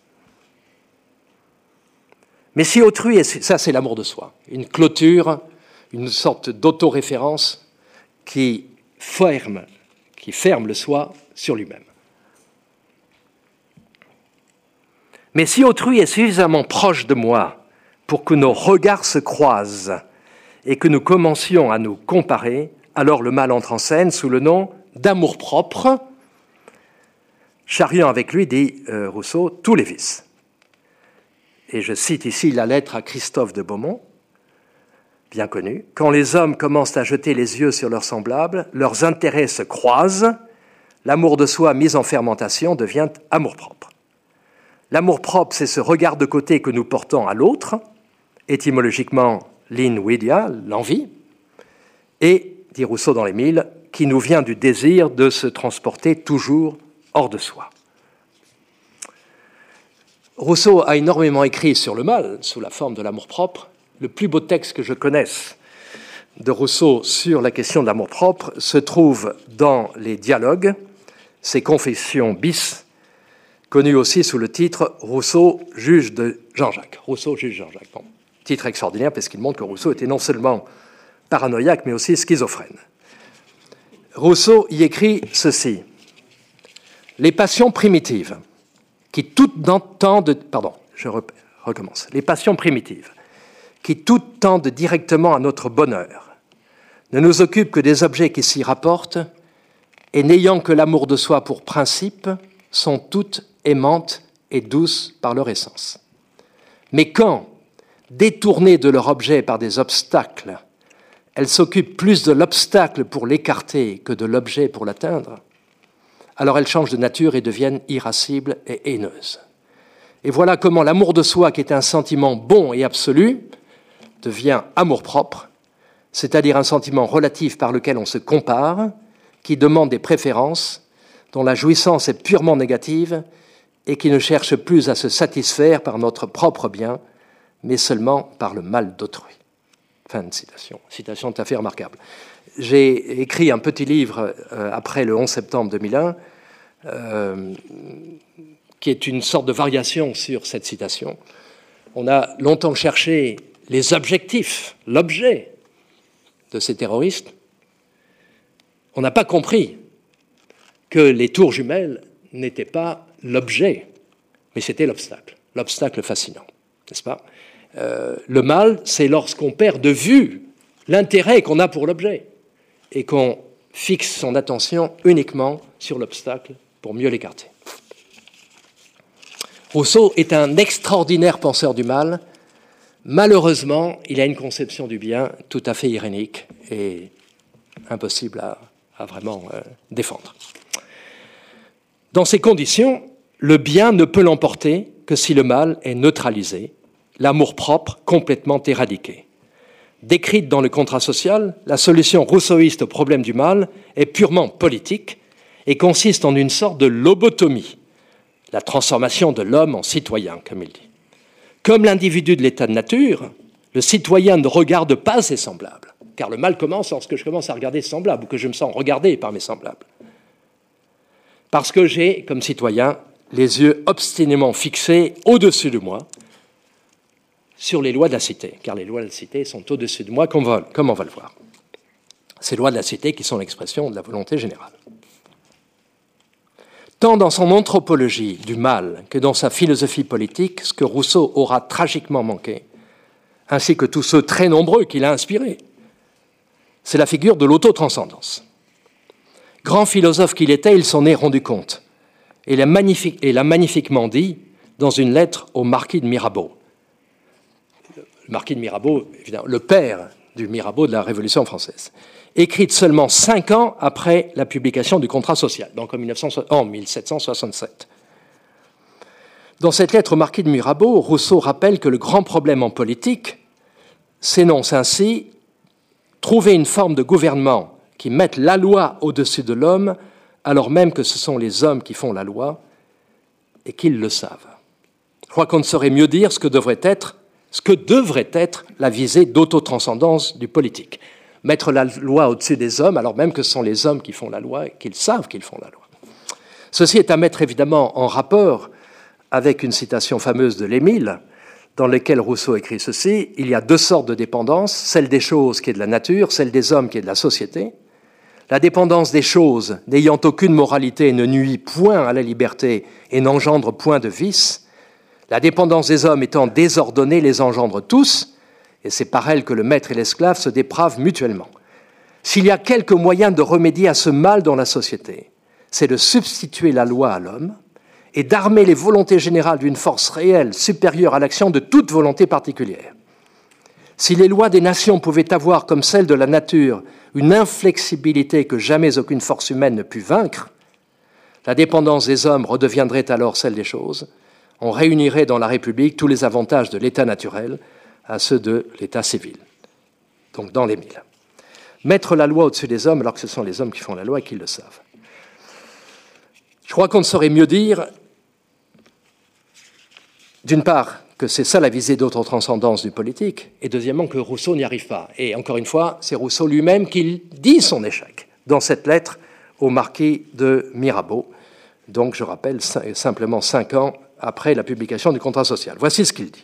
Speaker 3: Mais si autrui, et ça c'est l'amour de soi, une clôture, une sorte d'autoréférence qui ferme, qui ferme le soi sur lui-même. Mais si autrui est suffisamment proche de moi pour que nos regards se croisent et que nous commencions à nous comparer, alors le mal entre en scène sous le nom d'amour-propre, charriant avec lui, dit euh, Rousseau, tous les vices. Et je cite ici la lettre à Christophe de Beaumont, bien connu. Quand les hommes commencent à jeter les yeux sur leurs semblables, leurs intérêts se croisent, l'amour de soi mis en fermentation devient amour-propre. L'amour-propre, c'est ce regard de côté que nous portons à l'autre, étymologiquement l'invidia, l'envie, et, dit Rousseau dans les Mille, qui nous vient du désir de se transporter toujours hors de soi. Rousseau a énormément écrit sur le mal, sous la forme de l'amour-propre. Le plus beau texte que je connaisse de Rousseau sur la question de l'amour-propre se trouve dans les Dialogues, ses Confessions bis, connues aussi sous le titre « Rousseau, juge de Jean-Jacques ». Rousseau, juge de Jean-Jacques. Bon, titre extraordinaire parce qu'il montre que Rousseau était non seulement paranoïaque, mais aussi schizophrène. Rousseau y écrit ceci. « Les passions primitives, qui toutes tendent... Pardon, je recommence. Les passions primitives, qui toutes tendent directement à notre bonheur, ne nous occupent que des objets qui s'y rapportent, et n'ayant que l'amour de soi pour principe, sont toutes aimantes et douces par leur essence. Mais quand, détournées de leur objet par des obstacles, elles s'occupent plus de l'obstacle pour l'écarter que de l'objet pour l'atteindre, alors elles changent de nature et deviennent irascibles et haineuses. Et voilà comment l'amour de soi, qui est un sentiment bon et absolu, devient amour-propre, c'est-à-dire un sentiment relatif par lequel on se compare, qui demande des préférences, dont la jouissance est purement négative et qui ne cherche plus à se satisfaire par notre propre bien, mais seulement par le mal d'autrui. » Fin de citation. Citation tout à fait remarquable. J'ai écrit un petit livre euh, après le onze septembre deux mille un, euh, qui est une sorte de variation sur cette citation. On a longtemps cherché les objectifs, l'objet de ces terroristes. On n'a pas compris que les tours jumelles n'étaient pas l'objet, mais c'était l'obstacle, l'obstacle fascinant, n'est-ce pas ? euh, Le mal, c'est lorsqu'on perd de vue l'intérêt qu'on a pour l'objet et qu'on fixe son attention uniquement sur l'obstacle pour mieux l'écarter. Rousseau est un extraordinaire penseur du mal. Malheureusement, il a une conception du bien tout à fait irénique et impossible à, à vraiment euh, défendre. Dans ces conditions, le bien ne peut l'emporter que si le mal est neutralisé, l'amour-propre complètement éradiqué. Décrite dans le contrat social, la solution rousseauiste au problème du mal est purement politique et consiste en une sorte de lobotomie, la transformation de l'homme en citoyen, comme il dit. Comme l'individu de l'état de nature, le citoyen ne regarde pas ses semblables, car le mal commence lorsque je commence à regarder ses semblables, ou que je me sens regardé par mes semblables. Parce que j'ai, comme citoyen, les yeux obstinément fixés au-dessus de moi sur les lois de la cité, car les lois de la cité sont au-dessus de moi, comme on va, comme on va le voir. Ces lois de la cité qui sont l'expression de la volonté générale. Tant dans son anthropologie du mal que dans sa philosophie politique, ce que Rousseau aura tragiquement manqué, ainsi que tous ceux très nombreux qu'il a inspirés, c'est la figure de l'autotranscendance. Grand philosophe qu'il était, il s'en est rendu compte, et l'a, magnifique, et l'a magnifiquement dit dans une lettre au marquis de Mirabeau. Le marquis de Mirabeau, évidemment, le père du Mirabeau de la Révolution française, écrite seulement cinq ans après la publication du contrat social, donc en mille sept cent soixante-sept. Dans cette lettre au marquis de Mirabeau, Rousseau rappelle que le grand problème en politique s'énonce ainsi: trouver une forme de gouvernement qui mette la loi au-dessus de l'homme, alors même que ce sont les hommes qui font la loi et qu'ils le savent. Je crois qu'on ne saurait mieux dire ce que devrait être, ce que devrait être la visée d'autotranscendance du politique. Mettre la loi au-dessus des hommes, alors même que ce sont les hommes qui font la loi et qu'ils savent qu'ils font la loi. Ceci est à mettre évidemment en rapport avec une citation fameuse de l'Émile, dans laquelle Rousseau écrit ceci: il y a deux sortes de dépendance, celle des choses qui est de la nature, celle des hommes qui est de la société. La dépendance des choses, n'ayant aucune moralité, ne nuit point à la liberté et n'engendre point de vice. La dépendance des hommes étant désordonnée, les engendre tous, et c'est par elle que le maître et l'esclave se dépravent mutuellement. S'il y a quelque moyen de remédier à ce mal dans la société, c'est de substituer la loi à l'homme et d'armer les volontés générales d'une force réelle supérieure à l'action de toute volonté particulière. Si les lois des nations pouvaient avoir, comme celles de la nature, une inflexibilité que jamais aucune force humaine ne put vaincre, la dépendance des hommes redeviendrait alors celle des choses. On réunirait dans la République tous les avantages de l'état naturel à ceux de l'état civil. Donc dans l'Émile. Mettre la loi au-dessus des hommes alors que ce sont les hommes qui font la loi et qui le savent. Je crois qu'on ne saurait mieux dire, d'une part, que c'est ça la visée d'autotranscendance du politique, et deuxièmement, que Rousseau n'y arrive pas. Et encore une fois, c'est Rousseau lui-même qui dit son échec dans cette lettre au marquis de Mirabeau. Donc, je rappelle, simplement cinq ans après la publication du contrat social. Voici ce qu'il dit.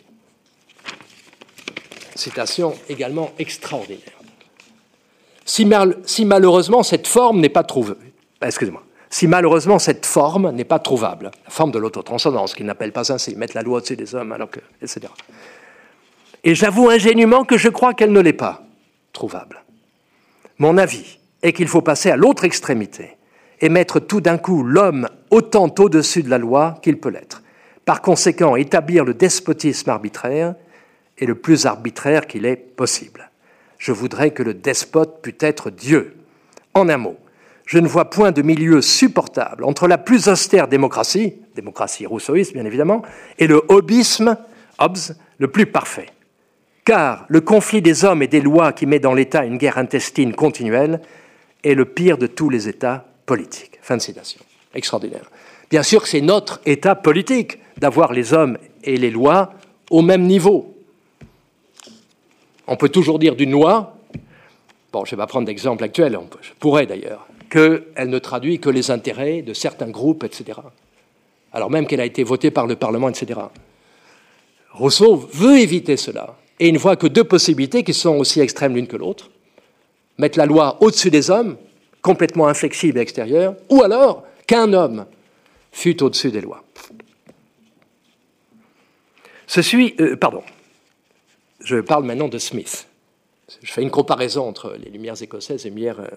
Speaker 3: Citation également extraordinaire. Si, mal, si malheureusement cette forme n'est pas trouvée, excusez-moi, si malheureusement cette forme n'est pas trouvable, la forme de l'autotranscendance, qu'il n'appelle pas ainsi, mettre la loi au-dessus des hommes, alors que, et cetera. Et j'avoue ingénument que je crois qu'elle ne l'est pas trouvable. Mon avis est qu'il faut passer à l'autre extrémité et mettre tout d'un coup l'homme autant au-dessus de la loi qu'il peut l'être. Par conséquent, établir le despotisme arbitraire est le plus arbitraire qu'il est possible. Je voudrais que le despote pût être Dieu. En un mot, je ne vois point de milieu supportable entre la plus austère démocratie, démocratie rousseauiste bien évidemment, et le hobbisme, Hobbes, le plus parfait. car le conflit des hommes et des lois qui met dans l'État une guerre intestine continuelle est le pire de tous les États politiques. » Fin de citation. Extraordinaire. Bien sûr que c'est notre État politique d'avoir les hommes et les lois au même niveau. On peut toujours dire d'une loi, bon, je ne vais pas prendre d'exemple actuel, on peut, je pourrais d'ailleurs, qu'elle ne traduit que les intérêts de certains groupes, et cetera. Alors même qu'elle a été votée par le Parlement, et cetera. Rousseau veut éviter cela. Et il ne voit que deux possibilités qui sont aussi extrêmes l'une que l'autre. Mettre la loi au-dessus des hommes, complètement inflexible et extérieur, ou alors qu'un homme fût au-dessus des lois. Ceci, euh, pardon, je parle maintenant de Smith. Je fais une comparaison entre les Lumières écossaises et les Lumières... Euh...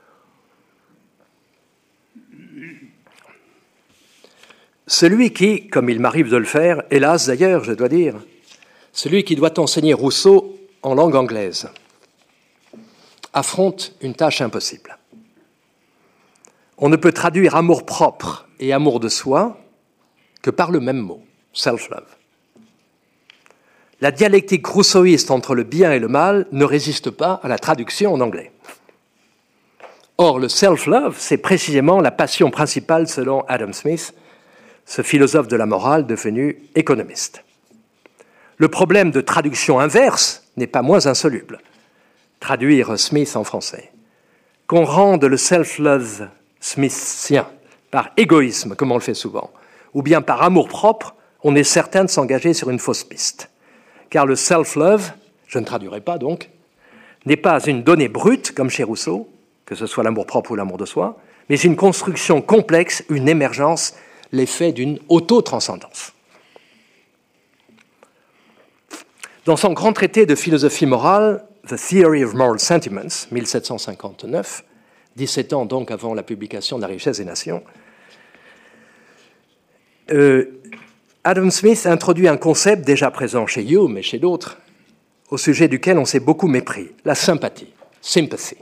Speaker 3: Celui qui, comme il m'arrive de le faire, hélas d'ailleurs, je dois dire, celui qui doit enseigner Rousseau en langue anglaise, affronte une tâche impossible. On ne peut traduire amour-propre et amour de soi que par le même mot, self-love. La dialectique rousseauiste entre le bien et le mal ne résiste pas à la traduction en anglais. Or, le self-love, c'est précisément la passion principale selon Adam Smith, ce philosophe de la morale devenu économiste. Le problème de traduction inverse n'est pas moins insoluble. Traduire Smith en français. Qu'on rende le self-love smithien par égoïsme, comme on le fait souvent, ou bien par amour-propre, on est certain de s'engager sur une fausse piste. Car le self-love, je ne traduirai pas donc, n'est pas une donnée brute, comme chez Rousseau, que ce soit l'amour-propre ou l'amour de soi, mais une construction complexe, une émergence, l'effet d'une auto-transcendance. Dans son grand traité de philosophie morale, The Theory of Moral Sentiments, mille sept cent cinquante-neuf, dix-sept ans donc avant la publication de La richesse des nations, euh, Adam Smith introduit un concept déjà présent chez Hume et chez d'autres, au sujet duquel on s'est beaucoup mépris, la sympathie, sympathy,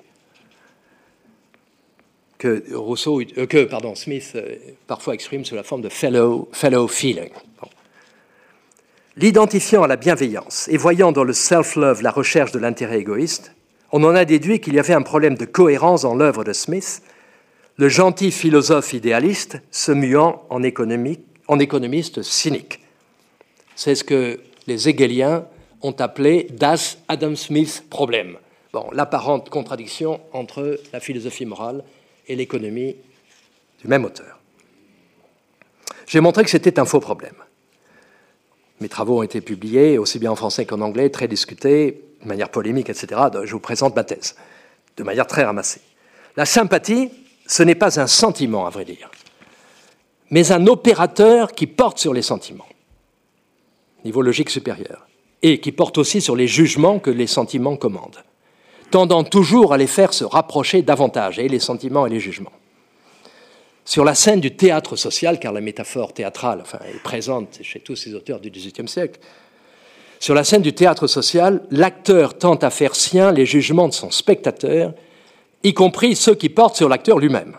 Speaker 3: que, Rousseau, euh, que pardon, Smith euh, parfois exprime sous la forme de fellow, fellow feeling. Bon. L'identifiant à la bienveillance et voyant dans le self-love la recherche de l'intérêt égoïste, on en a déduit qu'il y avait un problème de cohérence dans l'œuvre de Smith, le gentil philosophe idéaliste se muant en, économie, en économiste cynique. C'est ce que les hegeliens ont appelé das Adam Smith Problem. Bon, l'apparente contradiction entre la philosophie morale et l'économie du même auteur. J'ai montré que c'était un faux problème. Mes travaux ont été publiés, aussi bien en français qu'en anglais, très discutés, de manière polémique, et cetera. Je vous présente ma thèse, de manière très ramassée. La sympathie, ce n'est pas un sentiment, à vrai dire, mais un opérateur qui porte sur les sentiments, niveau logique supérieur, et qui porte aussi sur les jugements que les sentiments commandent, tendant toujours à les faire se rapprocher davantage, et les sentiments et les jugements. Sur la scène du théâtre social, car la métaphore théâtrale enfin, est présente chez tous ces auteurs du dix-huitième siècle, sur la scène du théâtre social, l'acteur tente à faire sien les jugements de son spectateur, y compris ceux qui portent sur l'acteur lui-même.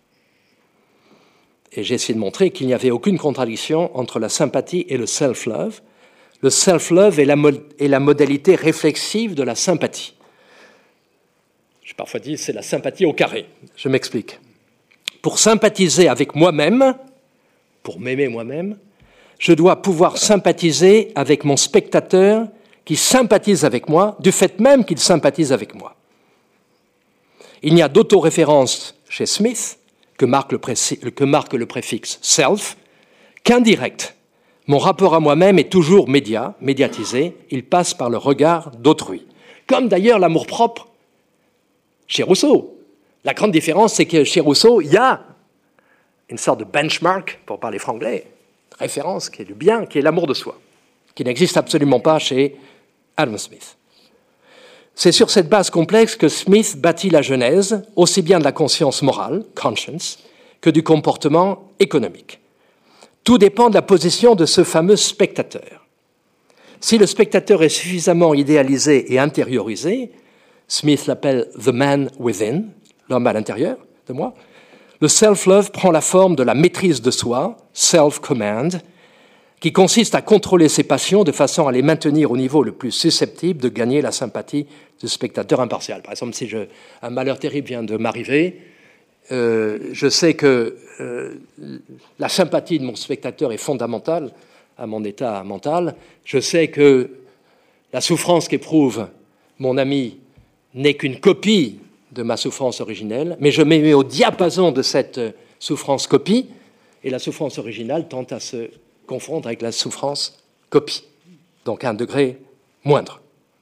Speaker 3: Et j'ai essayé de montrer qu'il n'y avait aucune contradiction entre la sympathie et le self-love. Le self-love est la, mo- est la modalité réflexive de la sympathie. J'ai parfois dit c'est la sympathie au carré. Je m'explique. Pour sympathiser avec moi-même, pour m'aimer moi-même, je dois pouvoir sympathiser avec mon spectateur qui sympathise avec moi, du fait même qu'il sympathise avec moi. Il n'y a d'autoréférence chez Smith, que marque le, pré- que marque le préfixe « self », qu'indirect. Mon rapport à moi-même est toujours média, médiatisé, il passe par le regard d'autrui. Comme d'ailleurs l'amour-propre chez Rousseau. La grande différence, c'est que chez Rousseau, il y a une sorte de benchmark, pour parler franglais, référence qui est du bien, qui est l'amour de soi, qui n'existe absolument pas chez Adam Smith. C'est sur cette base complexe que Smith bâtit la genèse, aussi bien de la conscience morale, conscience, que du comportement économique. Tout dépend de la position de ce fameux spectateur. Si le spectateur est suffisamment idéalisé et intériorisé, Smith l'appelle « the man within », l'homme à l'intérieur de moi, le self-love prend la forme de la maîtrise de soi, self-command, qui consiste à contrôler ses passions de façon à les maintenir au niveau le plus susceptible de gagner la sympathie du spectateur impartial. Par exemple, si je, un malheur terrible vient de m'arriver, euh, je sais que euh, la sympathie de mon spectateur est fondamentale à mon état mental. Je sais que la souffrance qu'éprouve mon ami n'est qu'une copie de ma souffrance originelle, mais je me mets au diapason de cette souffrance copie, et la souffrance originale tend à se confondre avec la souffrance copie, donc à un degré moindre.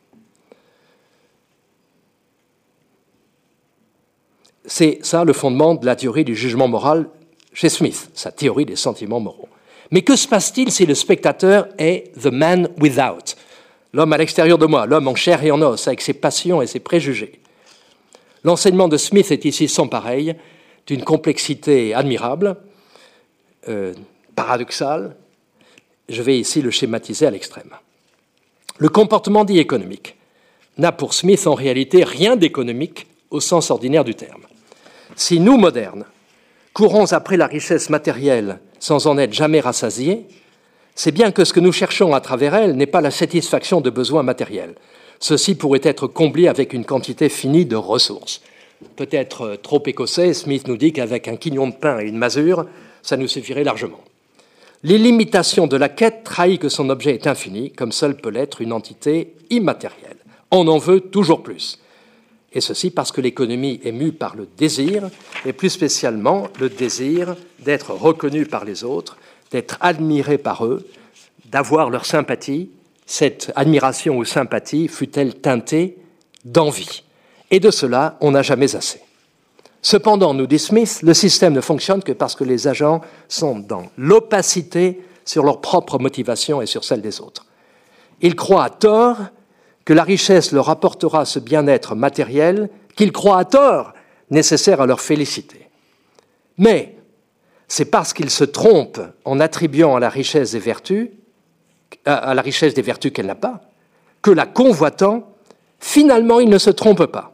Speaker 3: C'est ça le fondement de la théorie du jugement moral chez Smith, sa théorie des sentiments moraux. Mais que se passe-t-il si le spectateur est the man without, l'homme à l'extérieur de moi, l'homme en chair et en os, avec ses passions et ses préjugés? L'enseignement de Smith est ici sans pareil, d'une complexité admirable, euh, paradoxale. Je vais ici le schématiser à l'extrême. Le comportement dit économique n'a pour Smith en réalité rien d'économique au sens ordinaire du terme. Si nous, modernes, courons après la richesse matérielle sans en être jamais rassasiés, c'est bien que ce que nous cherchons à travers elle n'est pas la satisfaction de besoins matériels. Ceci pourrait être comblé avec une quantité finie de ressources. Peut-être trop écossais, Smith nous dit qu'avec un quignon de pain et une masure, ça nous suffirait largement. L'illimitation de la quête trahit que son objet est infini, comme seule peut l'être une entité immatérielle. On en veut toujours plus. Et ceci parce que l'économie est mue par le désir, et plus spécialement le désir d'être reconnu par les autres, d'être admiré par eux, d'avoir leur sympathie. Cette admiration ou sympathie fut-elle teintée d'envie. Et de cela, on n'a jamais assez. Cependant, nous dit Smith, le système ne fonctionne que parce que les agents sont dans l'opacité sur leur propre motivation et sur celle des autres. Ils croient à tort que la richesse leur apportera ce bien-être matériel qu'ils croient à tort nécessaire à leur félicité. Mais c'est parce qu'ils se trompent en attribuant à la richesse des vertus, à la richesse des vertus qu'elle n'a pas, que la convoitant, finalement, il ne se trompe pas.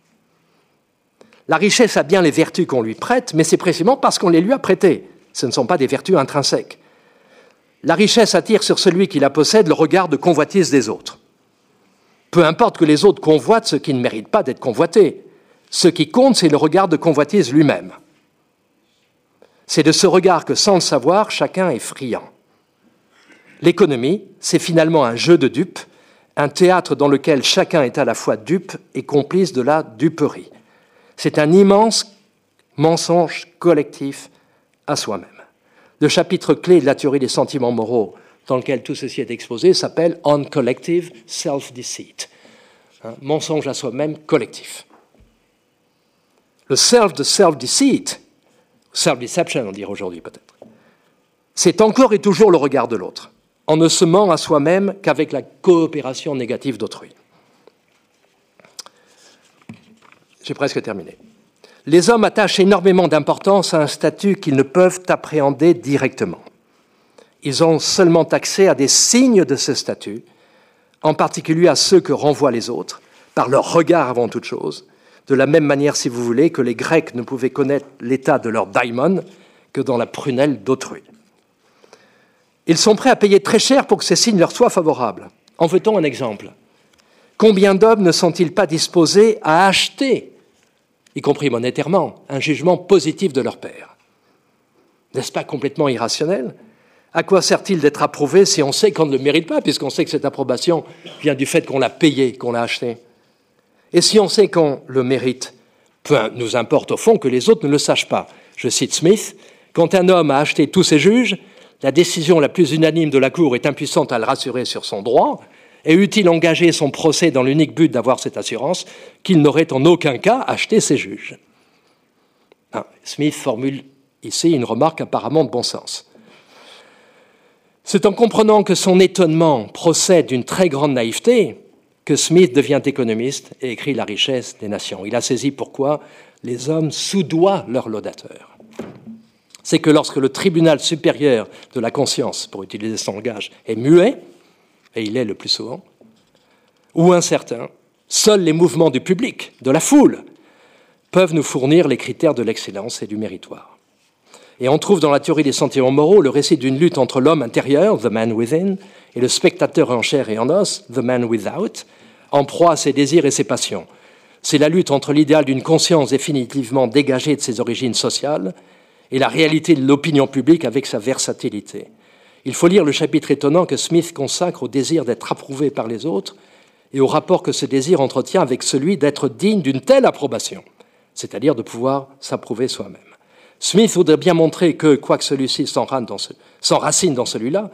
Speaker 3: La richesse a bien les vertus qu'on lui prête, mais c'est précisément parce qu'on les lui a prêtées. Ce ne sont pas des vertus intrinsèques. La richesse attire sur celui qui la possède le regard de convoitise des autres. Peu importe que les autres convoitent ce qui ne mérite pas d'être convoité. Ce qui compte, c'est le regard de convoitise lui-même. C'est de ce regard que, sans le savoir, chacun est friand. L'économie, c'est finalement un jeu de dupes, un théâtre dans lequel chacun est à la fois dupe et complice de la duperie. C'est un immense mensonge collectif à soi-même. Le chapitre clé de la théorie des sentiments moraux dans lequel tout ceci est exposé s'appelle « On Collective Self-Deceit », hein, mensonge à soi-même collectif. Le self de self-deceit, self-deception on dirait aujourd'hui peut-être, c'est encore et toujours le regard de l'autre. On ne se ment à soi-même qu'avec la coopération négative d'autrui. J'ai presque terminé. Les hommes attachent énormément d'importance à un statut qu'ils ne peuvent appréhender directement. Ils ont seulement accès à des signes de ce statut, en particulier à ceux que renvoient les autres, par leur regard avant toute chose, de la même manière, si vous voulez, que les Grecs ne pouvaient connaître l'état de leur daimon que dans la prunelle d'autrui. Ils sont prêts à payer très cher pour que ces signes leur soient favorables. En veut-on un exemple ? Combien d'hommes ne sont-ils pas disposés à acheter, y compris monétairement, un jugement positif de leur père ? N'est-ce pas complètement irrationnel ? À quoi sert-il d'être approuvé si on sait qu'on ne le mérite pas, puisqu'on sait que cette approbation vient du fait qu'on l'a payé, qu'on l'a acheté ? Et si on sait qu'on le mérite, peu nous importe au fond que les autres ne le sachent pas. Je cite Smith, « Quand un homme a acheté tous ses juges, la décision la plus unanime de la Cour est impuissante à le rassurer sur son droit, et eût-il engagé son procès dans l'unique but d'avoir cette assurance qu'il n'aurait en aucun cas acheté ses juges. » ah, Smith formule ici une remarque apparemment de bon sens. C'est en comprenant que son étonnement procède d'une très grande naïveté que Smith devient économiste et écrit « La richesse des nations ». Il a saisi pourquoi les hommes soudoient leur laudateur. C'est que lorsque le tribunal supérieur de la conscience, pour utiliser son langage, est muet, et il est le plus souvent, ou incertain, seuls les mouvements du public, de la foule, peuvent nous fournir les critères de l'excellence et du méritoire. Et on trouve dans la théorie des sentiments moraux le récit d'une lutte entre l'homme intérieur, the man within, et le spectateur en chair et en os, the man without, en proie à ses désirs et ses passions. C'est la lutte entre l'idéal d'une conscience définitivement dégagée de ses origines sociales et la réalité de l'opinion publique avec sa versatilité. Il faut lire le chapitre étonnant que Smith consacre au désir d'être approuvé par les autres et au rapport que ce désir entretient avec celui d'être digne d'une telle approbation, c'est-à-dire de pouvoir s'approuver soi-même. Smith voudrait bien montrer que, quoique celui-ci s'enracine dans celui-là,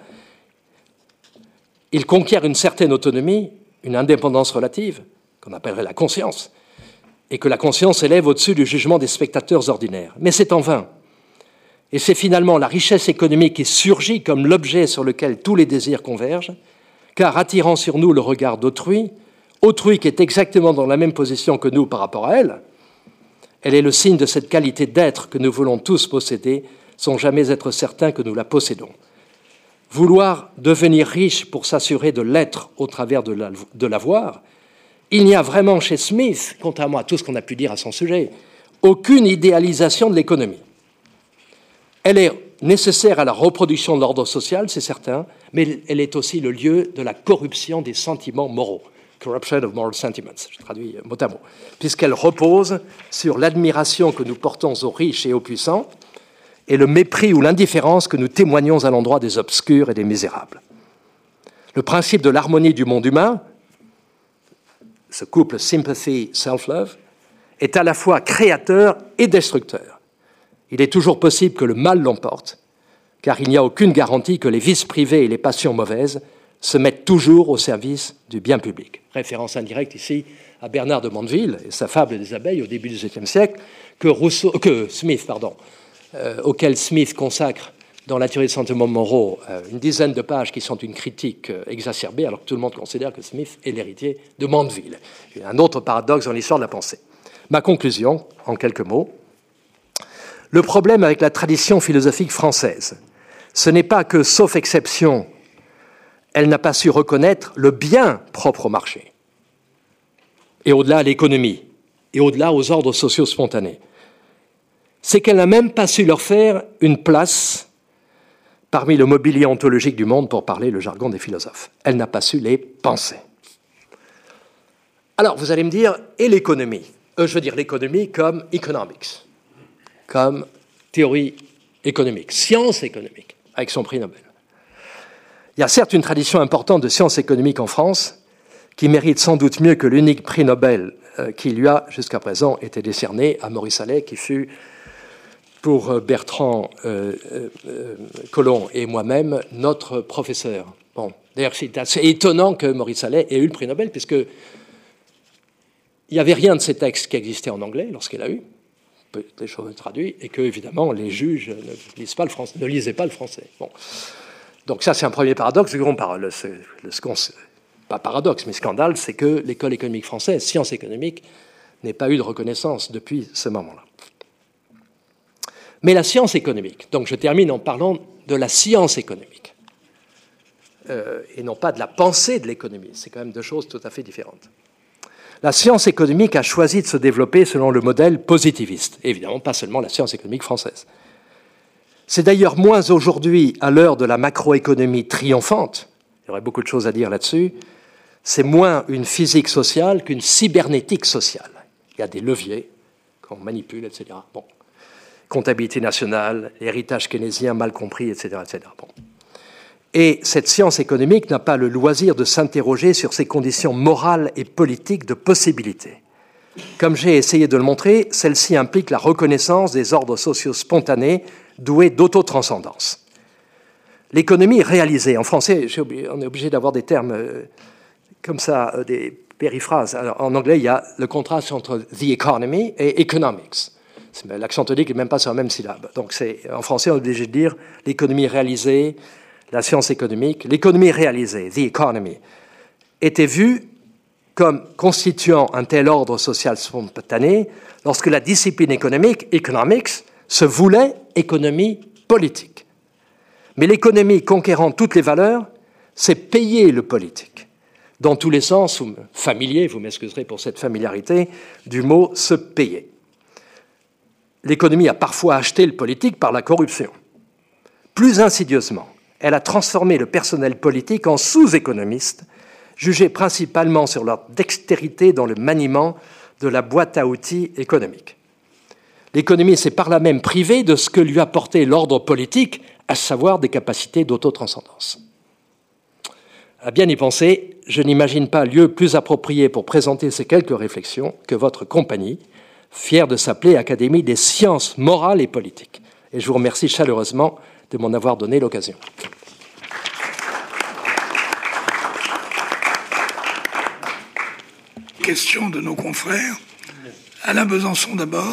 Speaker 3: il conquiert une certaine autonomie, une indépendance relative, qu'on appellerait la conscience, et que la conscience élève au-dessus du jugement des spectateurs ordinaires. Mais c'est en vain. Et c'est finalement la richesse économique qui surgit comme l'objet sur lequel tous les désirs convergent, car attirant sur nous le regard d'autrui, autrui qui est exactement dans la même position que nous par rapport à elle, elle est le signe de cette qualité d'être que nous voulons tous posséder, sans jamais être certains que nous la possédons. Vouloir devenir riche pour s'assurer de l'être au travers de l'avoir, il n'y a vraiment chez Smith, contrairement à tout ce qu'on a pu dire à son sujet, aucune idéalisation de l'économie. Elle est nécessaire à la reproduction de l'ordre social, c'est certain, mais elle est aussi le lieu de la corruption des sentiments moraux. Corruption of moral sentiments, je traduis mot à mot, puisqu'elle repose sur l'admiration que nous portons aux riches et aux puissants et le mépris ou l'indifférence que nous témoignons à l'endroit des obscurs et des misérables. Le principe de l'harmonie du monde humain, ce couple sympathy-self-love, est à la fois créateur et destructeur. Il est toujours possible que le mal l'emporte, car il n'y a aucune garantie que les vices privés et les passions mauvaises se mettent toujours au service du bien public. Référence indirecte ici à Bernard de Mandeville et sa fable des abeilles au début du dix-septième siècle, que, Rousseau, que Smith, pardon, euh, auquel Smith consacre dans la théorie des sentiments moraux euh, une dizaine de pages qui sont une critique euh, exacerbée, alors que tout le monde considère que Smith est l'héritier de Mandeville. Il y a un autre paradoxe dans l'histoire de la pensée. Ma conclusion, en quelques mots, le problème avec la tradition philosophique française, ce n'est pas que, sauf exception, elle n'a pas su reconnaître le bien propre au marché, et au-delà à l'économie, et au-delà aux ordres sociaux spontanés. C'est qu'elle n'a même pas su leur faire une place parmi le mobilier ontologique du monde, pour parler le jargon des philosophes. Elle n'a pas su les penser. Alors, vous allez me dire, et l'économie euh, Je veux dire l'économie comme economics, comme théorie économique, science économique, avec son prix Nobel. Il y a certes une tradition importante de sciences économiques en France qui mérite sans doute mieux que l'unique prix Nobel euh, qui lui a, jusqu'à présent, été décerné à Maurice Allais, qui fut, pour Bertrand euh, euh, Collomb et moi-même, notre professeur. Bon, d'ailleurs, c'est assez étonnant que Maurice Allais ait eu le prix Nobel, puisque il n'y avait rien de ces textes qui existaient en anglais lorsqu'il a eu, des choses traduites, et que, évidemment, les juges ne, lisent pas le français, ne lisaient pas le français. Bon. Donc ça, c'est un premier paradoxe. Le, le, le, pas paradoxe, mais scandale, c'est que l'école économique française, sciences économiques, n'ait pas eu de reconnaissance depuis ce moment-là. Mais la science économique, donc je termine en parlant de la science économique, euh, et non pas de la pensée de l'économie. C'est quand même deux choses tout à fait différentes. La science économique a choisi de se développer selon le modèle positiviste, et évidemment pas seulement la science économique française. C'est d'ailleurs moins aujourd'hui, à l'heure de la macroéconomie triomphante, il y aurait beaucoup de choses à dire là-dessus, c'est moins une physique sociale qu'une cybernétique sociale. Il y a des leviers qu'on manipule, et cetera. Bon. Comptabilité nationale, héritage keynésien mal compris, et cetera, et cetera. Bon. Et cette science économique n'a pas le loisir de s'interroger sur ses conditions morales et politiques de possibilité. Comme j'ai essayé de le montrer, celle-ci implique la reconnaissance des ordres sociaux spontanés doués d'autotranscendance. L'économie réalisée, en français, on est obligé d'avoir des termes comme ça, des périphrases. Alors, en anglais, il y a le contraste entre the economy et economics. L'accent tonique n'est même pas sur la même syllabe. Donc, c'est, en français, on est obligé de dire l'économie réalisée, la science économique. L'économie réalisée, the economy, était vue comme constituant un tel ordre social spontané lorsque la discipline économique, economics, se voulait économie politique. Mais l'économie conquérant toutes les valeurs, c'est payer le politique. Dans tous les sens, familier, vous m'excuserez pour cette familiarité, du mot « se payer ». l'économie a parfois acheté le politique par la corruption. Plus insidieusement, elle a transformé le personnel politique en sous-économistes, jugés principalement sur leur dextérité dans le maniement de la boîte à outils économique. L'économie s'est par là même privée de ce que lui apportait l'ordre politique, à savoir des capacités d'autotranscendance. À bien y penser, je n'imagine pas lieu plus approprié pour présenter ces quelques réflexions que votre compagnie, fière de s'appeler Académie des sciences morales et politiques. Et je vous remercie chaleureusement de m'en avoir donné l'occasion.
Speaker 4: Question de nos confrères. Alain Besançon d'abord.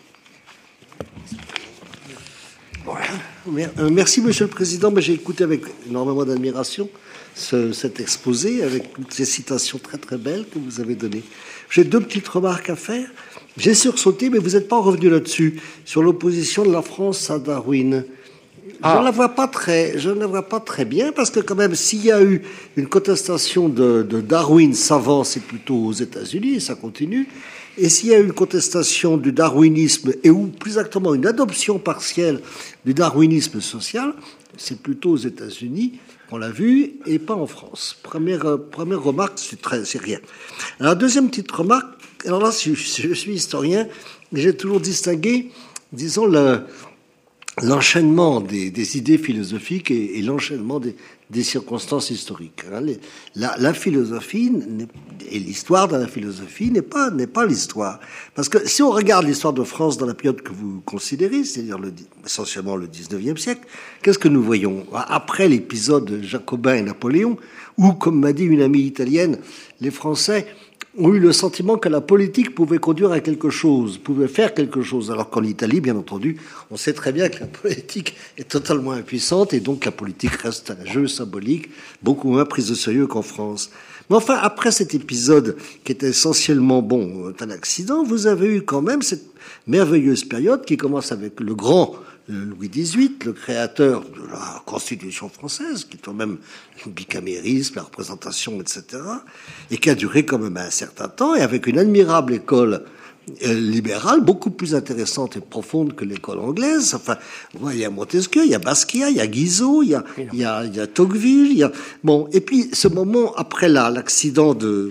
Speaker 5: Merci, Monsieur le Président. J'ai écouté avec énormément d'admiration ce, cet exposé, avec toutes ces citations très très belles que vous avez données. J'ai deux petites remarques à faire. J'ai sursauté, mais vous n'êtes pas revenu là-dessus, sur l'opposition de la France à Darwin. Ah. Je ne la vois pas très, je ne la vois pas très bien, parce que quand même, s'il y a eu une contestation de, de Darwin savant, c'est plutôt aux États-Unis, et ça continue. Et s'il y a eu une contestation du darwinisme, et ou plus exactement une adoption partielle du darwinisme social, c'est plutôt aux États-Unis, on l'a vu, et pas en France. Première, euh, première remarque, c'est, très, c'est rien. Alors, deuxième petite remarque, alors là, je, je suis historien, et j'ai toujours distingué, disons, le, l'enchaînement des, des idées philosophiques et, et l'enchaînement des, des circonstances historiques. La, la philosophie et l'histoire de la philosophie n'est pas, n'est pas l'histoire. Parce que si on regarde l'histoire de France dans la période que vous considérez, c'est-à-dire le, essentiellement le dix-neuvième siècle, qu'est-ce que nous voyons? Après l'épisode Jacobin et Napoléon, où, comme m'a dit une amie italienne, les Français ont eu le sentiment que la politique pouvait conduire à quelque chose, pouvait faire quelque chose, alors qu'en Italie, bien entendu, on sait très bien que la politique est totalement impuissante et donc la politique reste un jeu symbolique, beaucoup moins prise au sérieux qu'en France. Mais enfin, après cet épisode qui était essentiellement, bon, un accident, vous avez eu quand même cette merveilleuse période qui commence avec le grand Louis dix-huit, le créateur de la Constitution française, qui est quand même le bicamérisme, la représentation, et cetera, et qui a duré quand même un certain temps, et avec une admirable école libérale, beaucoup plus intéressante et profonde que l'école anglaise. Enfin, il y a Montesquieu, il y a Basquiat, il y a Guizot, il y a, il y a, il y a Tocqueville, il y a... Bon, et puis ce moment, après là, l'accident de...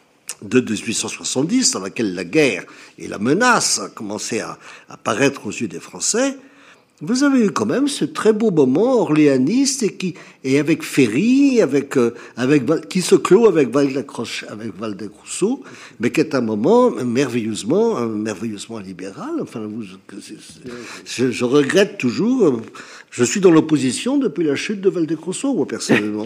Speaker 5: de dix-huit cent soixante-dix, dans laquelle la guerre et la menace a commencé à apparaître aux yeux des Français, vous avez eu quand même ce très beau moment orléaniste et qui et avec Ferry, avec euh, avec qui se clôt avec Val-de-Rousseau, avec Val-de-Rousseau, mais qui est un moment merveilleusement merveilleusement libéral. Enfin, vous, c'est, c'est, je, je regrette toujours. Je suis dans l'opposition depuis la chute de Val-de-Rousseau, moi personnellement.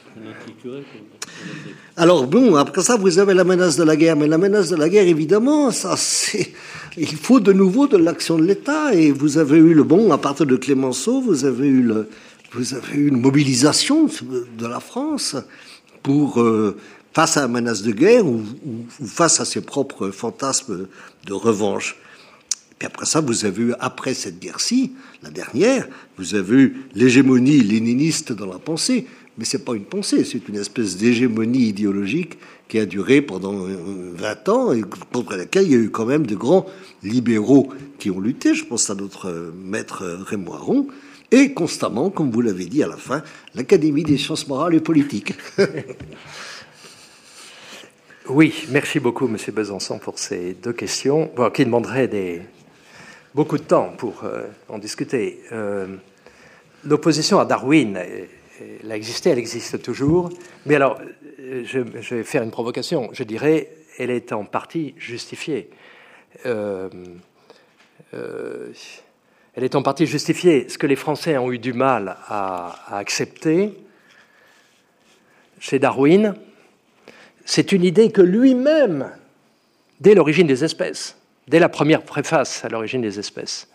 Speaker 5: Alors bon, après ça, vous avez la menace de la guerre, mais la menace de la guerre, évidemment, ça c'est. Il faut de nouveau de l'action de l'État, et vous avez eu le bon, à partir de Clémenceau, vous avez eu, le, vous avez eu une mobilisation de la France pour, euh, face à la menace de guerre ou, ou, ou face à ses propres fantasmes de revanche. Et puis après ça, vous avez eu, après cette guerre-ci, la dernière, vous avez eu l'hégémonie léniniste dans la pensée. Mais c'est pas une pensée, c'est une espèce d'hégémonie idéologique qui a duré pendant vingt ans et contre laquelle il y a eu quand même de grands libéraux qui ont lutté. Je pense à notre maître Raymond Aron et constamment, comme vous l'avez dit à la fin, l'Académie des sciences morales et politiques.
Speaker 3: Oui, merci beaucoup, Monsieur Besançon, pour ces deux questions, bon, qui demanderaient des... beaucoup de temps pour euh, en discuter. Euh, l'opposition à Darwin... Est... Elle a existé, elle existe toujours. Mais alors, je, je vais faire une provocation. Je dirais, elle est en partie justifiée. Euh, euh, elle est en partie justifiée. Ce que les Français ont eu du mal à, à accepter chez Darwin, c'est une idée que lui-même, dès l'origine des espèces, dès la première préface à l'origine des espèces,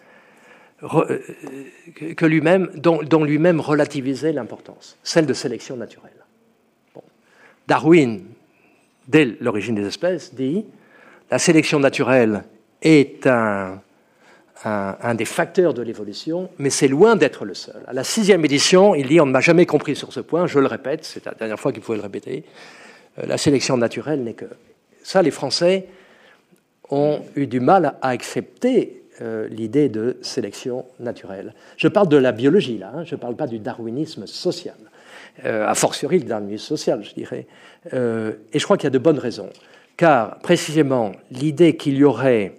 Speaker 3: que lui-même, dont, dont lui-même relativisait l'importance, celle de sélection naturelle. Bon. Darwin, dès l'origine des espèces, dit la sélection naturelle est un, un, un des facteurs de l'évolution, mais c'est loin d'être le seul. À la sixième édition, il dit on ne m'a jamais compris sur ce point, je le répète, c'est la dernière fois qu'il pouvait le répéter, la sélection naturelle n'est que... Ça, les Français ont eu du mal à accepter euh, l'idée de sélection naturelle. Je parle de la biologie, là, hein, je ne parle pas du darwinisme social, euh, a fortiori le darwinisme social, je dirais. Euh, et je crois qu'il y a de bonnes raisons, car précisément l'idée qu'il y aurait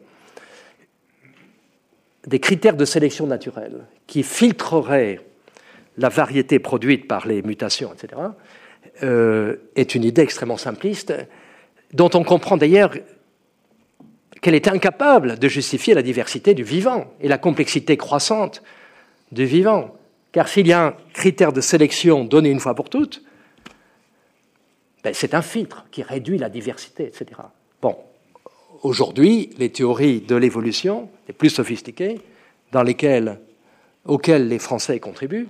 Speaker 3: des critères de sélection naturelle qui filtreraient la variété produite par les mutations, et cetera, euh, est une idée extrêmement simpliste, dont on comprend d'ailleurs qu'elle est incapable de justifier la diversité du vivant et la complexité croissante du vivant. Car s'il y a un critère de sélection donné une fois pour toutes, ben c'est un filtre qui réduit la diversité, et cetera. Bon, aujourd'hui, les théories de l'évolution, les plus sophistiquées, dans lesquelles, auxquelles les Français contribuent,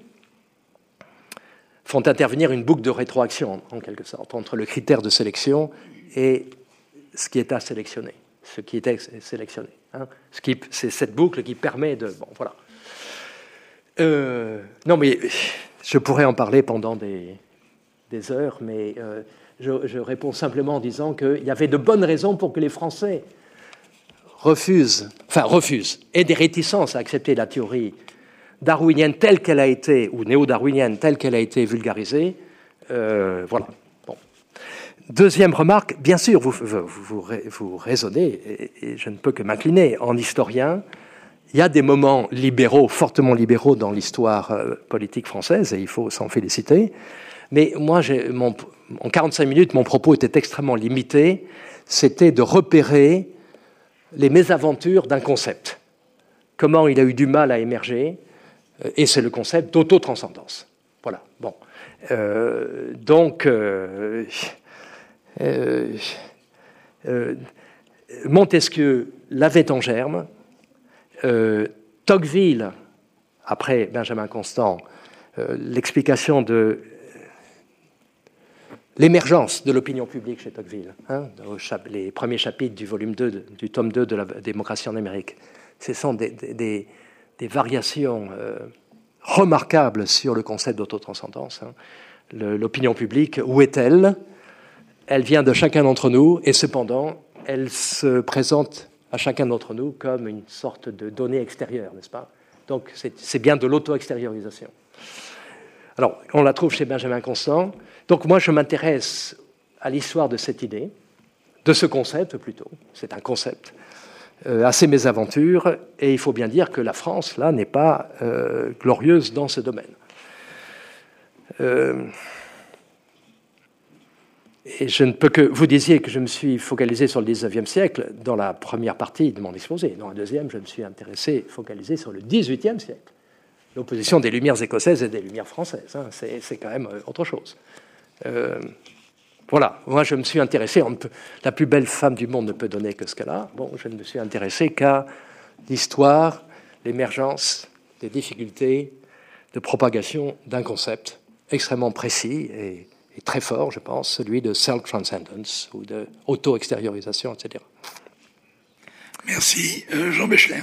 Speaker 3: font intervenir une boucle de rétroaction, en quelque sorte, entre le critère de sélection et ce qui est à sélectionner, ce qui était sélectionné. Hein. Ce qui, c'est cette boucle qui permet de... Bon, voilà. Euh, non, mais je pourrais en parler pendant des, des heures, mais euh, je, je réponds simplement en disant qu'il y avait de bonnes raisons pour que les Français refusent, enfin refusent, aient des réticences à accepter la théorie darwinienne telle qu'elle a été, ou néo-darwinienne telle qu'elle a été vulgarisée. Euh, voilà. Bon. Deuxième remarque, bien sûr, vous, vous, vous, vous raisonnez, et, et je ne peux que m'incliner en historien. Il y a des moments libéraux, fortement libéraux dans l'histoire euh, politique française, et il faut s'en féliciter. Mais moi, j'ai, mon, en quarante-cinq minutes, mon propos était extrêmement limité. C'était de repérer les mésaventures d'un concept. Comment il a eu du mal à émerger, et c'est le concept d'autotranscendance. Voilà. Bon. Euh, donc, euh, euh, euh, Montesquieu l'avait en germe. Euh, Tocqueville, après Benjamin Constant, euh, l'explication de l'émergence de l'opinion publique chez Tocqueville, hein, les premiers chapitres du volume deux, du tome deux de la démocratie en Amérique. Ce sont des, des, des variations euh, remarquables sur le concept d'autotranscendance. Hein. Le, l'opinion publique, où est-elle ? Elle vient de chacun d'entre nous, et cependant, elle se présente à chacun d'entre nous comme une sorte de donnée extérieure, n'est-ce pas ? Donc, c'est, c'est bien de l'auto-extériorisation. Alors, on la trouve chez Benjamin Constant. Donc, moi, je m'intéresse à l'histoire de cette idée, de ce concept plutôt. C'est un concept. Euh, à ses mésaventures, et il faut bien dire que la France, là, n'est pas euh, glorieuse dans ce domaine. Euh, et je ne peux que... Vous disiez que je me suis focalisé sur le dix-neuvième siècle dans la première partie de mon exposé. Dans la deuxième, je me suis intéressé, focalisé sur le dix-huitième siècle. L'opposition des Lumières écossaises et des Lumières françaises. Hein, c'est, c'est quand même autre chose. Euh, Voilà, moi je me suis intéressé, on peut, la plus belle femme du monde ne peut donner que ce qu'elle a. Bon, je ne me suis intéressé qu'à l'histoire, l'émergence des difficultés de propagation d'un concept extrêmement précis et, et très fort, je pense, celui de self-transcendence ou de auto-extériorisation, et cetera.
Speaker 4: Merci. Euh, Jean Béchler.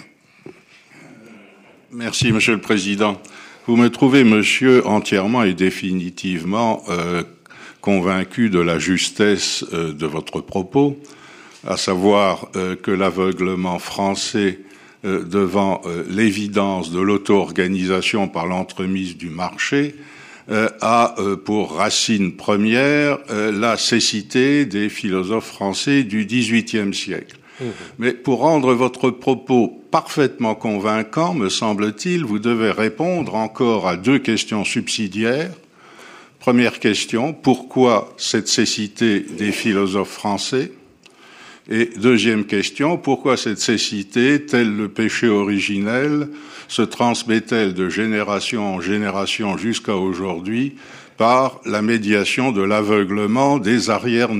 Speaker 6: Merci, Monsieur le Président. Vous me trouvez, monsieur, entièrement et définitivement euh, convaincu de la justesse euh, de votre propos, à savoir euh, que l'aveuglement français euh, devant euh, l'évidence de l'auto-organisation par l'entremise du marché euh, a euh, pour racine première euh, la cécité des philosophes français du dix-huitième siècle. Mmh. Mais pour rendre votre propos parfaitement convaincant, me semble-t-il, vous devez répondre encore à deux questions subsidiaires. Première question, pourquoi cette cécité des philosophes français ? Et deuxième question, pourquoi cette cécité, tel le péché originel, se transmet-elle de génération en génération jusqu'à aujourd'hui par la médiation de l'aveuglement des arrière-neveux ?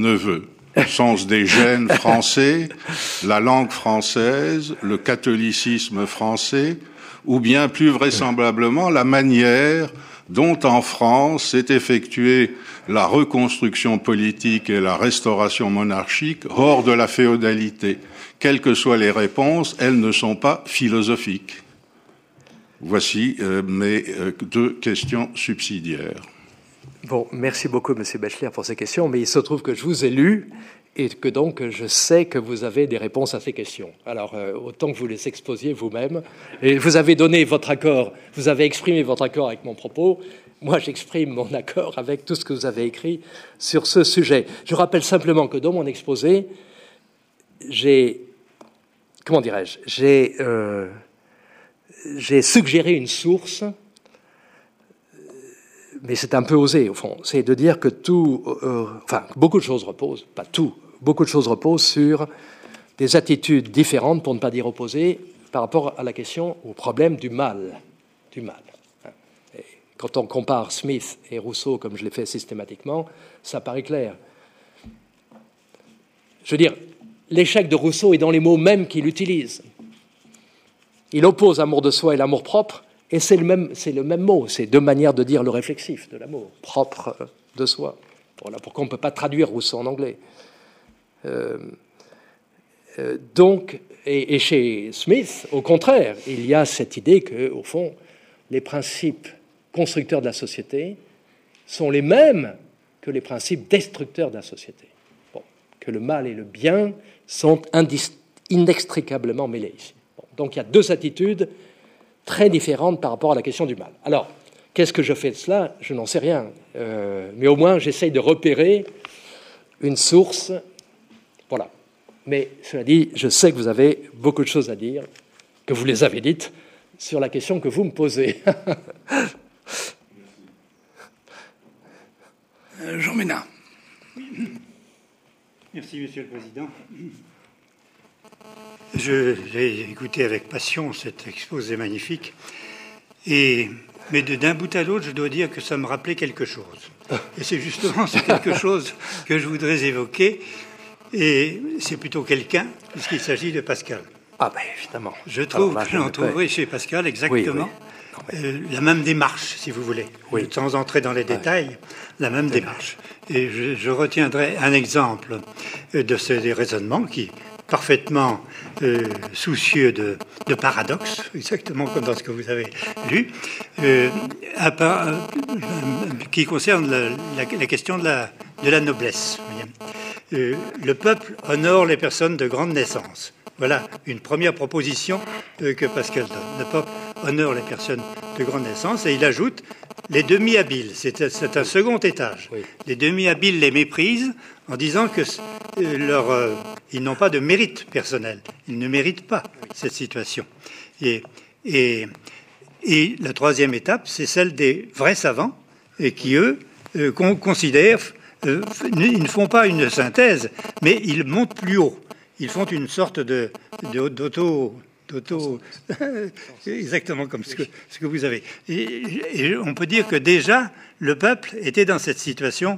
Speaker 6: Sens des gènes français, la langue française, le catholicisme français, ou bien plus vraisemblablement la manière dont en France s'est effectuée la reconstruction politique et la restauration monarchique hors de la féodalité. Quelles que soient les réponses, elles ne sont pas philosophiques. Voici euh, mes euh, deux questions subsidiaires.
Speaker 3: Bon, merci beaucoup, M. Béchler, pour ces questions, mais il se trouve que je vous ai lu et que donc je sais que vous avez des réponses à ces questions. Alors, euh, autant que vous les exposiez vous-même. Et vous avez donné votre accord, vous avez exprimé votre accord avec mon propos. Moi, j'exprime mon accord avec tout ce que vous avez écrit sur ce sujet. Je rappelle simplement que dans mon exposé, j'ai, comment dirais-je, j'ai, euh, j'ai suggéré une source, mais c'est un peu osé, au fond. C'est de dire que tout, euh, enfin, beaucoup de choses reposent, pas tout, beaucoup de choses reposent sur des attitudes différentes, pour ne pas dire opposées, par rapport à la question, au problème du mal, du mal. Et quand on compare Smith et Rousseau, comme je l'ai fait systématiquement, ça paraît clair. Je veux dire, l'échec de Rousseau est dans les mots mêmes qu'il utilise. Il oppose amour de soi et l'amour propre, et c'est le même, c'est le même mot. C'est deux manières de dire le réflexif de l'amour, propre de soi. Voilà pourquoi on ne peut pas traduire Rousseau en anglais. Euh, euh, donc, et, et chez Smith, au contraire, il y a cette idée que, au fond, les principes constructeurs de la société sont les mêmes que les principes destructeurs de la société. Bon, que le mal et le bien sont indis- inextricablement mêlés ici. Bon, donc il y a deux attitudes très différentes par rapport à la question du mal. Alors, qu'est-ce que je fais de cela ? Je n'en sais rien. Euh, mais au moins, j'essaye de repérer une source. Voilà. Mais cela dit, je sais que vous avez beaucoup de choses à dire, que vous les avez dites, sur la question que vous me posez.
Speaker 4: Jean Ménard.
Speaker 7: Merci, Monsieur le Président. Je l'ai écouté avec passion, cet exposé magnifique. Et, mais de, d'un bout à l'autre, je dois dire que ça me rappelait quelque chose. Et c'est justement ce quelque chose que je voudrais évoquer. Et c'est plutôt quelqu'un, puisqu'il s'agit de Pascal.
Speaker 3: Ah ben évidemment.
Speaker 7: Je trouve
Speaker 3: là,
Speaker 7: que l'on trouverait chez Pascal exactement
Speaker 3: oui, oui.
Speaker 7: Euh, la même démarche, si vous voulez,
Speaker 3: Oui.
Speaker 7: sans entrer dans les détails, ouais. la même oui. démarche. Et je, je retiendrai un exemple de ces raisonnements qui parfaitement euh, soucieux de, de paradoxe, exactement comme dans ce que vous avez lu, euh, à part, euh, qui concerne la, la, la question de la, de la noblesse. Euh, le peuple honore les personnes de grande naissance. Voilà une première proposition euh, que Pascal donne. Le peuple honore les personnes de grande naissance et il ajoute les demi-habiles. C'est, c'est un second étage. Oui. Les demi-habiles les méprisent en disant que euh, leur, euh, ils n'ont pas de mérite personnel. Ils ne méritent pas cette situation. Et, et, et la troisième étape, c'est celle des vrais savants et qui, eux, euh, con, considèrent, euh, ils ne font pas une synthèse, mais ils montent plus haut. Ils font une sorte de, de d'auto, d'auto, exactement comme ce que, ce que vous avez. Et, et on peut dire que déjà le peuple était dans cette situation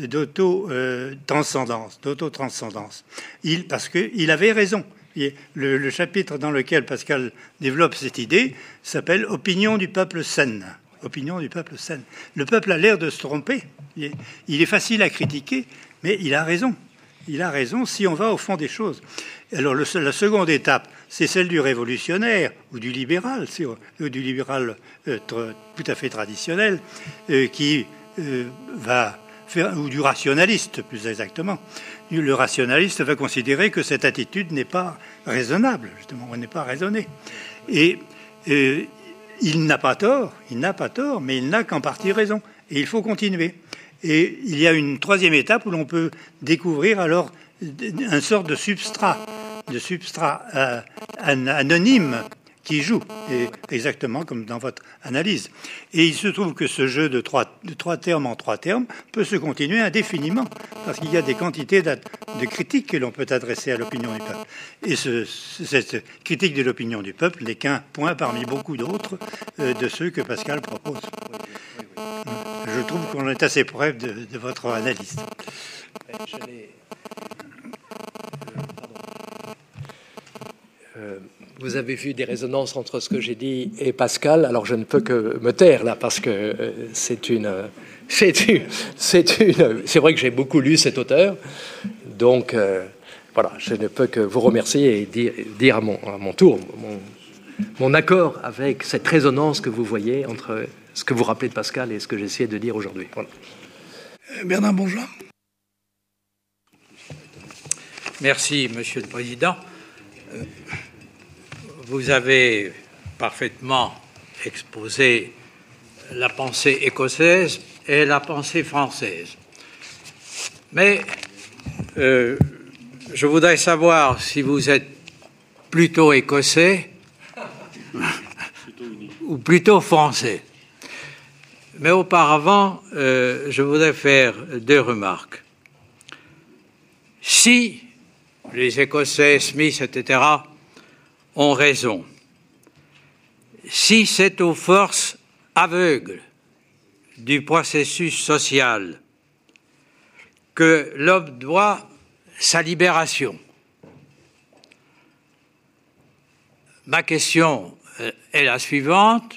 Speaker 7: d'auto-transcendance, euh, d'auto-transcendance. Il, parce qu'il avait raison. Le, le chapitre dans lequel Pascal développe cette idée s'appelle « Opinion du peuple saine ». Opinion du peuple saine. Le peuple a l'air de se tromper. Il est, il est facile à critiquer, mais il a raison. Il a raison si on va au fond des choses. Alors le, la seconde étape, c'est celle du révolutionnaire ou du libéral, c'est, ou du libéral euh, tr- tout à fait traditionnel, euh, qui euh, va faire, ou du rationaliste plus exactement. Le rationaliste va considérer que cette attitude n'est pas raisonnable, justement, on n'est pas raisonné. Et euh, il n'a pas tort, il n'a pas tort, mais il n'a qu'en partie raison. Et il faut continuer. Et il y a une troisième étape où l'on peut découvrir alors une sorte de substrat, de substrat euh, anonyme qui joue, et exactement comme dans votre analyse. Et il se trouve que ce jeu de trois, de trois termes en trois termes peut se continuer indéfiniment, parce qu'il y a des quantités de, de critiques que l'on peut adresser à l'opinion du peuple. Et ce, cette critique de l'opinion du peuple n'est qu'un point parmi beaucoup d'autres euh, de ceux que Pascal propose. Je trouve qu'on est assez près de, de votre analyse.
Speaker 3: Euh, vous avez vu des résonances entre ce que j'ai dit et Pascal, alors je ne peux que me taire là, parce que euh, c'est une, c'est une, c'est une, c'est vrai que j'ai beaucoup lu cet auteur, donc euh, voilà, je ne peux que vous remercier et dire, dire à, mon, à mon tour mon, mon accord avec cette résonance que vous voyez entre ce que vous rappelez de Pascal et ce que j'essayais de dire aujourd'hui. Voilà.
Speaker 4: Bernard Bourgeois.
Speaker 8: Merci, Monsieur le Président. Vous avez parfaitement exposé la pensée écossaise et la pensée française. Mais euh, je voudrais savoir si vous êtes plutôt écossais ou plutôt français. Mais auparavant, euh, je voudrais faire deux remarques. Si les Écossais, Smith, et cetera, ont raison, si c'est aux forces aveugles du processus social que l'homme doit sa libération, ma question est la suivante.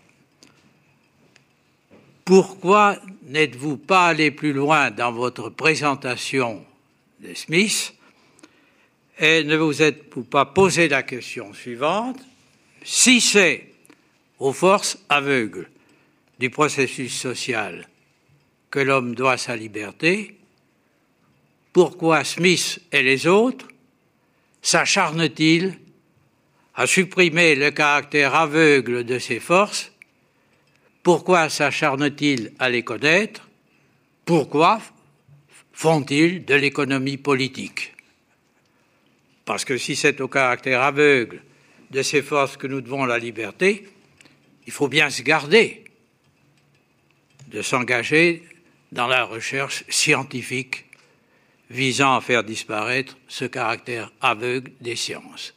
Speaker 8: Pourquoi n'êtes-vous pas allé plus loin dans votre présentation de Smith et ne vous êtes-vous pas posé la question suivante? Si c'est aux forces aveugles du processus social que l'homme doit sa liberté, pourquoi Smith et les autres s'acharnent-ils à supprimer le caractère aveugle de ces forces? Pourquoi s'acharnent-ils à les connaître? Pourquoi font-ils de l'économie politique? Parce que si c'est au caractère aveugle de ces forces que nous devons la liberté, il faut bien se garder de s'engager dans la recherche scientifique visant à faire disparaître ce caractère aveugle des sciences.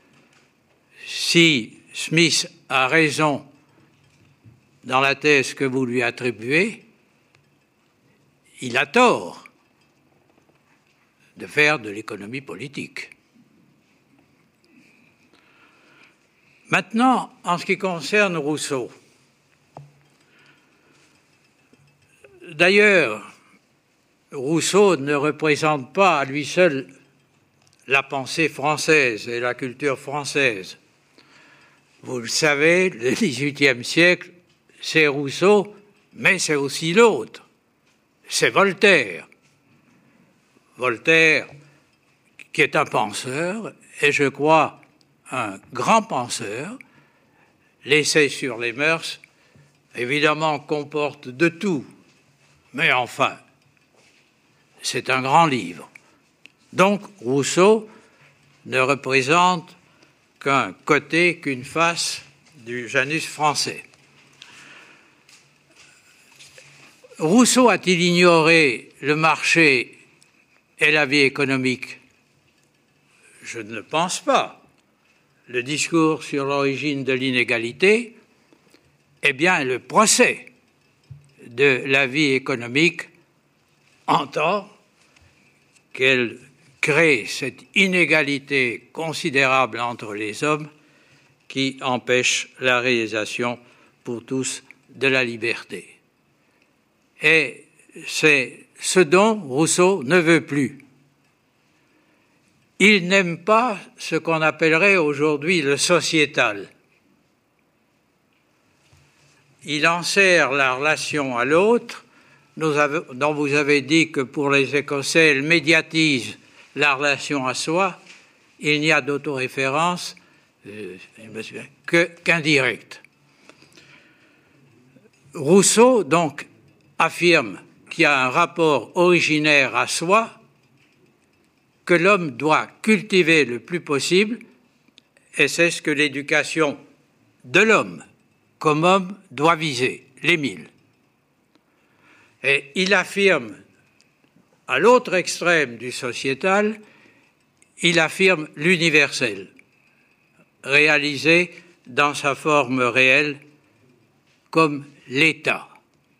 Speaker 8: Si Smith a raison dans la thèse que vous lui attribuez, il a tort de faire de l'économie politique. Maintenant, en ce qui concerne Rousseau, d'ailleurs, Rousseau ne représente pas à lui seul la pensée française et la culture française. Vous le savez, le dix-huitième siècle, c'est Rousseau, mais c'est aussi l'autre, c'est Voltaire. Voltaire, qui est un penseur, et je crois un grand penseur. L'essai sur les mœurs, évidemment, comporte de tout, mais enfin, c'est un grand livre. Donc, Rousseau ne représente qu'un côté, qu'une face du Janus français. Rousseau a-t-il ignoré le marché et la vie économique? Je ne le pense pas. Le discours sur l'origine de l'inégalité est bien le procès de la vie économique en tant qu'elle crée cette inégalité considérable entre les hommes qui empêche la réalisation pour tous de la liberté. Et c'est ce dont Rousseau ne veut plus. Il n'aime pas ce qu'on appellerait aujourd'hui le sociétal. Il enserre la relation à l'autre, dont vous avez dit que pour les Écossais, elle médiatise la relation à soi. Il n'y a d'autoréférence euh, que, qu'indirecte. Rousseau, donc, affirme qu'il y a un rapport originaire à soi que l'homme doit cultiver le plus possible, et c'est ce que l'éducation de l'homme comme homme doit viser, l'Émile. Et il affirme, à l'autre extrême du sociétal, il affirme l'universel, réalisé dans sa forme réelle comme l'État.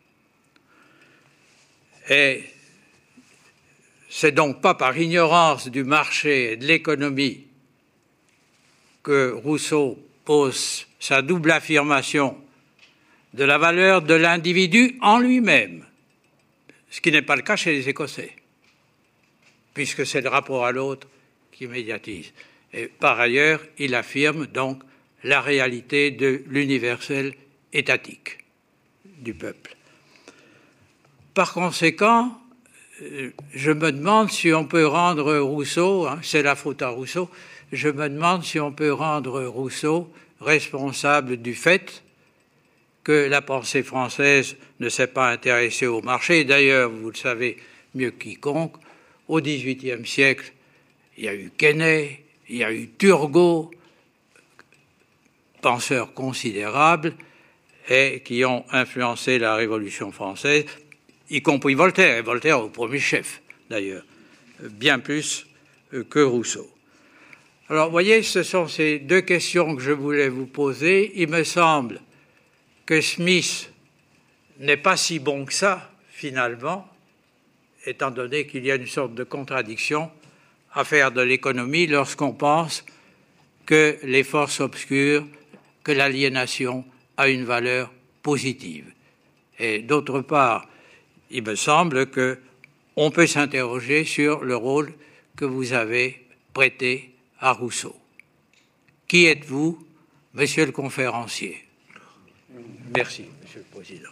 Speaker 8: Et c'est donc pas par ignorance du marché et de l'économie que Rousseau pose sa double affirmation de la valeur de l'individu en lui-même, ce qui n'est pas le cas chez les Écossais, puisque c'est le rapport à l'autre qui médiatise. Et par ailleurs, il affirme donc la réalité de l'universel étatique du peuple. Par conséquent, je me demande si on peut rendre Rousseau, hein, c'est la faute à Rousseau, je me demande si on peut rendre Rousseau responsable du fait que la pensée française ne s'est pas intéressée au marché. D'ailleurs, vous le savez mieux que quiconque, au dix-huitième siècle, il y a eu Quesnay, il y a eu Turgot, penseurs considérables et qui ont influencé la Révolution française, y compris Voltaire, et Voltaire au premier chef, d'ailleurs, bien plus que Rousseau. Alors, vous voyez, ce sont ces deux questions que je voulais vous poser. Il me semble que Smith n'est pas si bon que ça, finalement, étant donné qu'il y a une sorte de contradiction à faire de l'économie lorsqu'on pense que les forces obscures, que l'aliénation a une valeur positive. Et d'autre part, il me semble qu'on peut s'interroger sur le rôle que vous avez prêté à Rousseau. Qui êtes-vous, monsieur le conférencier? Merci, monsieur le président.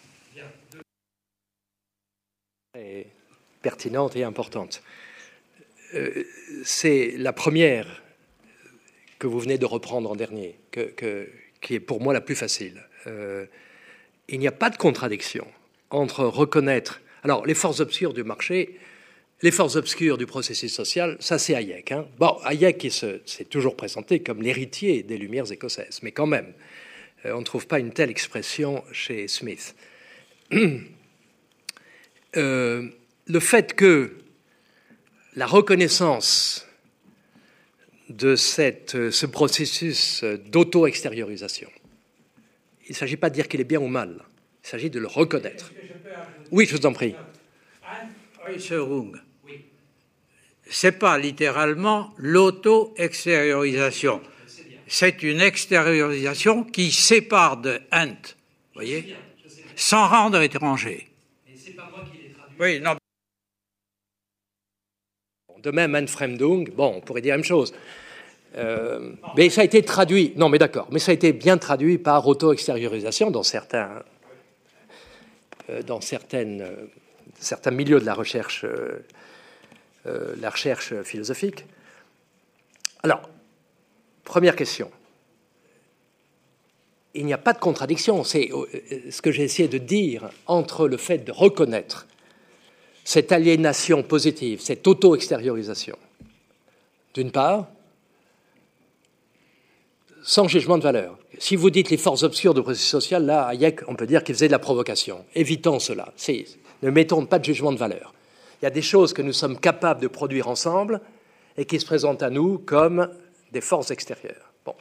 Speaker 3: Et pertinente et importante. Euh, c'est la première que vous venez de reprendre en dernier, que, que, qui est pour moi la plus facile. Euh, il n'y a pas de contradiction entre reconnaître... Alors, les forces obscures du marché, les forces obscures du processus social, ça c'est Hayek. Hein. Bon, Hayek s'est toujours présenté comme l'héritier des Lumières écossaises, mais quand même, euh, on ne trouve pas une telle expression chez Smith. euh, le fait que la reconnaissance de cette, ce processus d'auto-extériorisation, il ne s'agit pas de dire qu'il est bien ou mal, il s'agit de le reconnaître. Oui, je vous en prie.
Speaker 8: Äußerung. C'est pas littéralement l'auto-extériorisation. C'est une extériorisation qui sépare de Ent, voyez, sans rendre étranger.
Speaker 3: Et c'est pas moi qui l'ai traduit.
Speaker 8: Oui, non.
Speaker 3: De même, Entfremdung, bon, on pourrait dire la même chose. Euh, mais ça a été traduit, non mais d'accord, mais ça a été bien traduit par auto-extériorisation dans certains, euh, dans certaines, euh, certains milieux de la recherche, euh, euh, la recherche philosophique. Alors, première question. Il n'y a pas de contradiction, c'est ce que j'ai essayé de dire entre le fait de reconnaître cette aliénation positive, cette auto-extériorisation, d'une part, sans jugement de valeur. Si vous dites les forces obscures du processus social, là, Hayek, on peut dire qu'il faisait de la provocation. Évitons cela. C'est, ne mettons pas de jugement de valeur. Il y a des choses que nous sommes capables de produire ensemble et qui se présentent à nous comme des forces extérieures. Bon.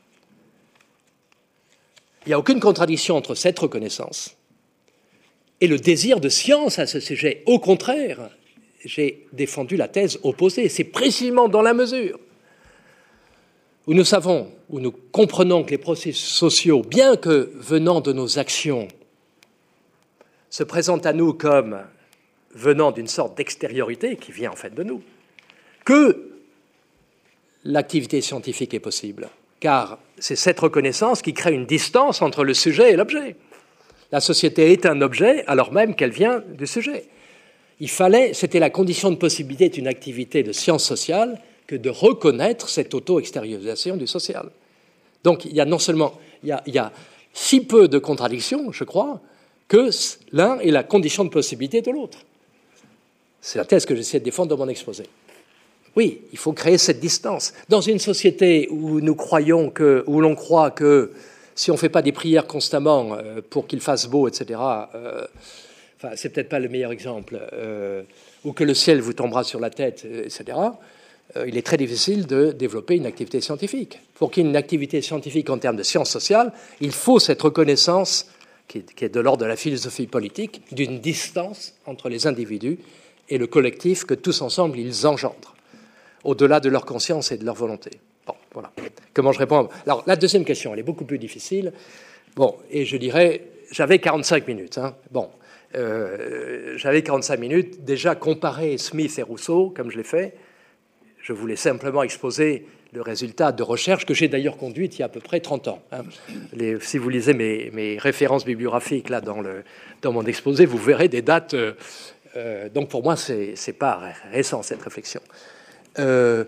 Speaker 3: Il n'y a aucune contradiction entre cette reconnaissance et le désir de science à ce sujet. Au contraire, j'ai défendu la thèse opposée. C'est précisément dans la mesure où nous savons, où nous comprenons que les processus sociaux, bien que venant de nos actions, se présentent à nous comme venant d'une sorte d'extériorité qui vient en fait de nous, que l'activité scientifique est possible. Car c'est cette reconnaissance qui crée une distance entre le sujet et l'objet. La société est un objet alors même qu'elle vient du sujet. Il fallait, c'était la condition de possibilité d'une activité de science sociale que de reconnaître cette auto-extériorisation du social. Donc il y a non seulement, il y a, il y a si peu de contradictions, je crois, que l'un est la condition de possibilité de l'autre. C'est la thèse que j'essaie de défendre dans mon exposé. Oui, il faut créer cette distance. Dans une société où nous croyons que, où l'on croit que si on ne fait pas des prières constamment euh, pour qu'il fasse beau, et cetera, euh, enfin, c'est peut-être pas le meilleur exemple, euh, ou que le ciel vous tombera sur la tête, et cetera, euh, il est très difficile de développer une activité scientifique. Pour qu'il y ait une activité scientifique en termes de sciences sociales, il faut cette reconnaissance, qui est, qui est de l'ordre de la philosophie politique, d'une distance entre les individus et le collectif que tous ensemble ils engendrent, au-delà de leur conscience et de leur volonté. Bon, voilà. Comment je réponds? Alors, la deuxième question, elle est beaucoup plus difficile. Bon, et je dirais, j'avais quarante-cinq minutes. Hein. Bon, euh, j'avais quarante-cinq minutes. Déjà, comparer Smith et Rousseau, comme je l'ai fait, je voulais simplement exposer le résultat de recherches que j'ai d'ailleurs conduites il y a à peu près trente ans. Hein. Les, si vous lisez mes, mes références bibliographiques là dans, le, dans mon exposé, vous verrez des dates... Euh, Euh, donc pour moi, c'est c'est pas récent cette réflexion. Euh,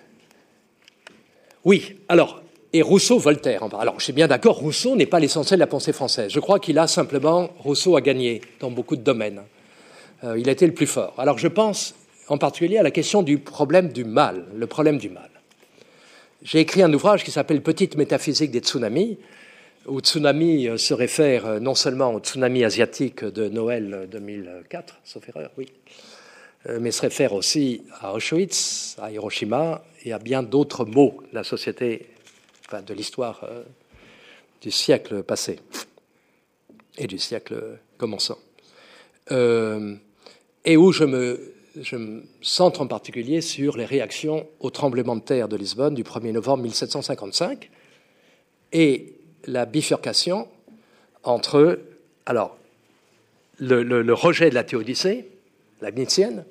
Speaker 3: oui, alors, et Rousseau, Voltaire. Alors, je suis bien d'accord, Rousseau n'est pas l'essentiel de la pensée française. Je crois qu'il a simplement, Rousseau a gagné dans beaucoup de domaines. Euh, il a été le plus fort. Alors, je pense en particulier à la question du problème du mal, le problème du mal. J'ai écrit un ouvrage qui s'appelle « Petite métaphysique des tsunamis », où tsunami se réfère non seulement au tsunami asiatique de Noël deux mille quatre, sauf erreur, oui, mais se réfère aussi à Auschwitz, à Hiroshima et à bien d'autres mots de la société, enfin, de l'histoire euh, du siècle passé et du siècle commençant. Euh, et où je me, je me centre en particulier sur les réactions au tremblement de terre de Lisbonne du premier novembre mille sept cent cinquante-cinq et la bifurcation entre, alors, le, le, le rejet de la théodicée, la nietzschienne,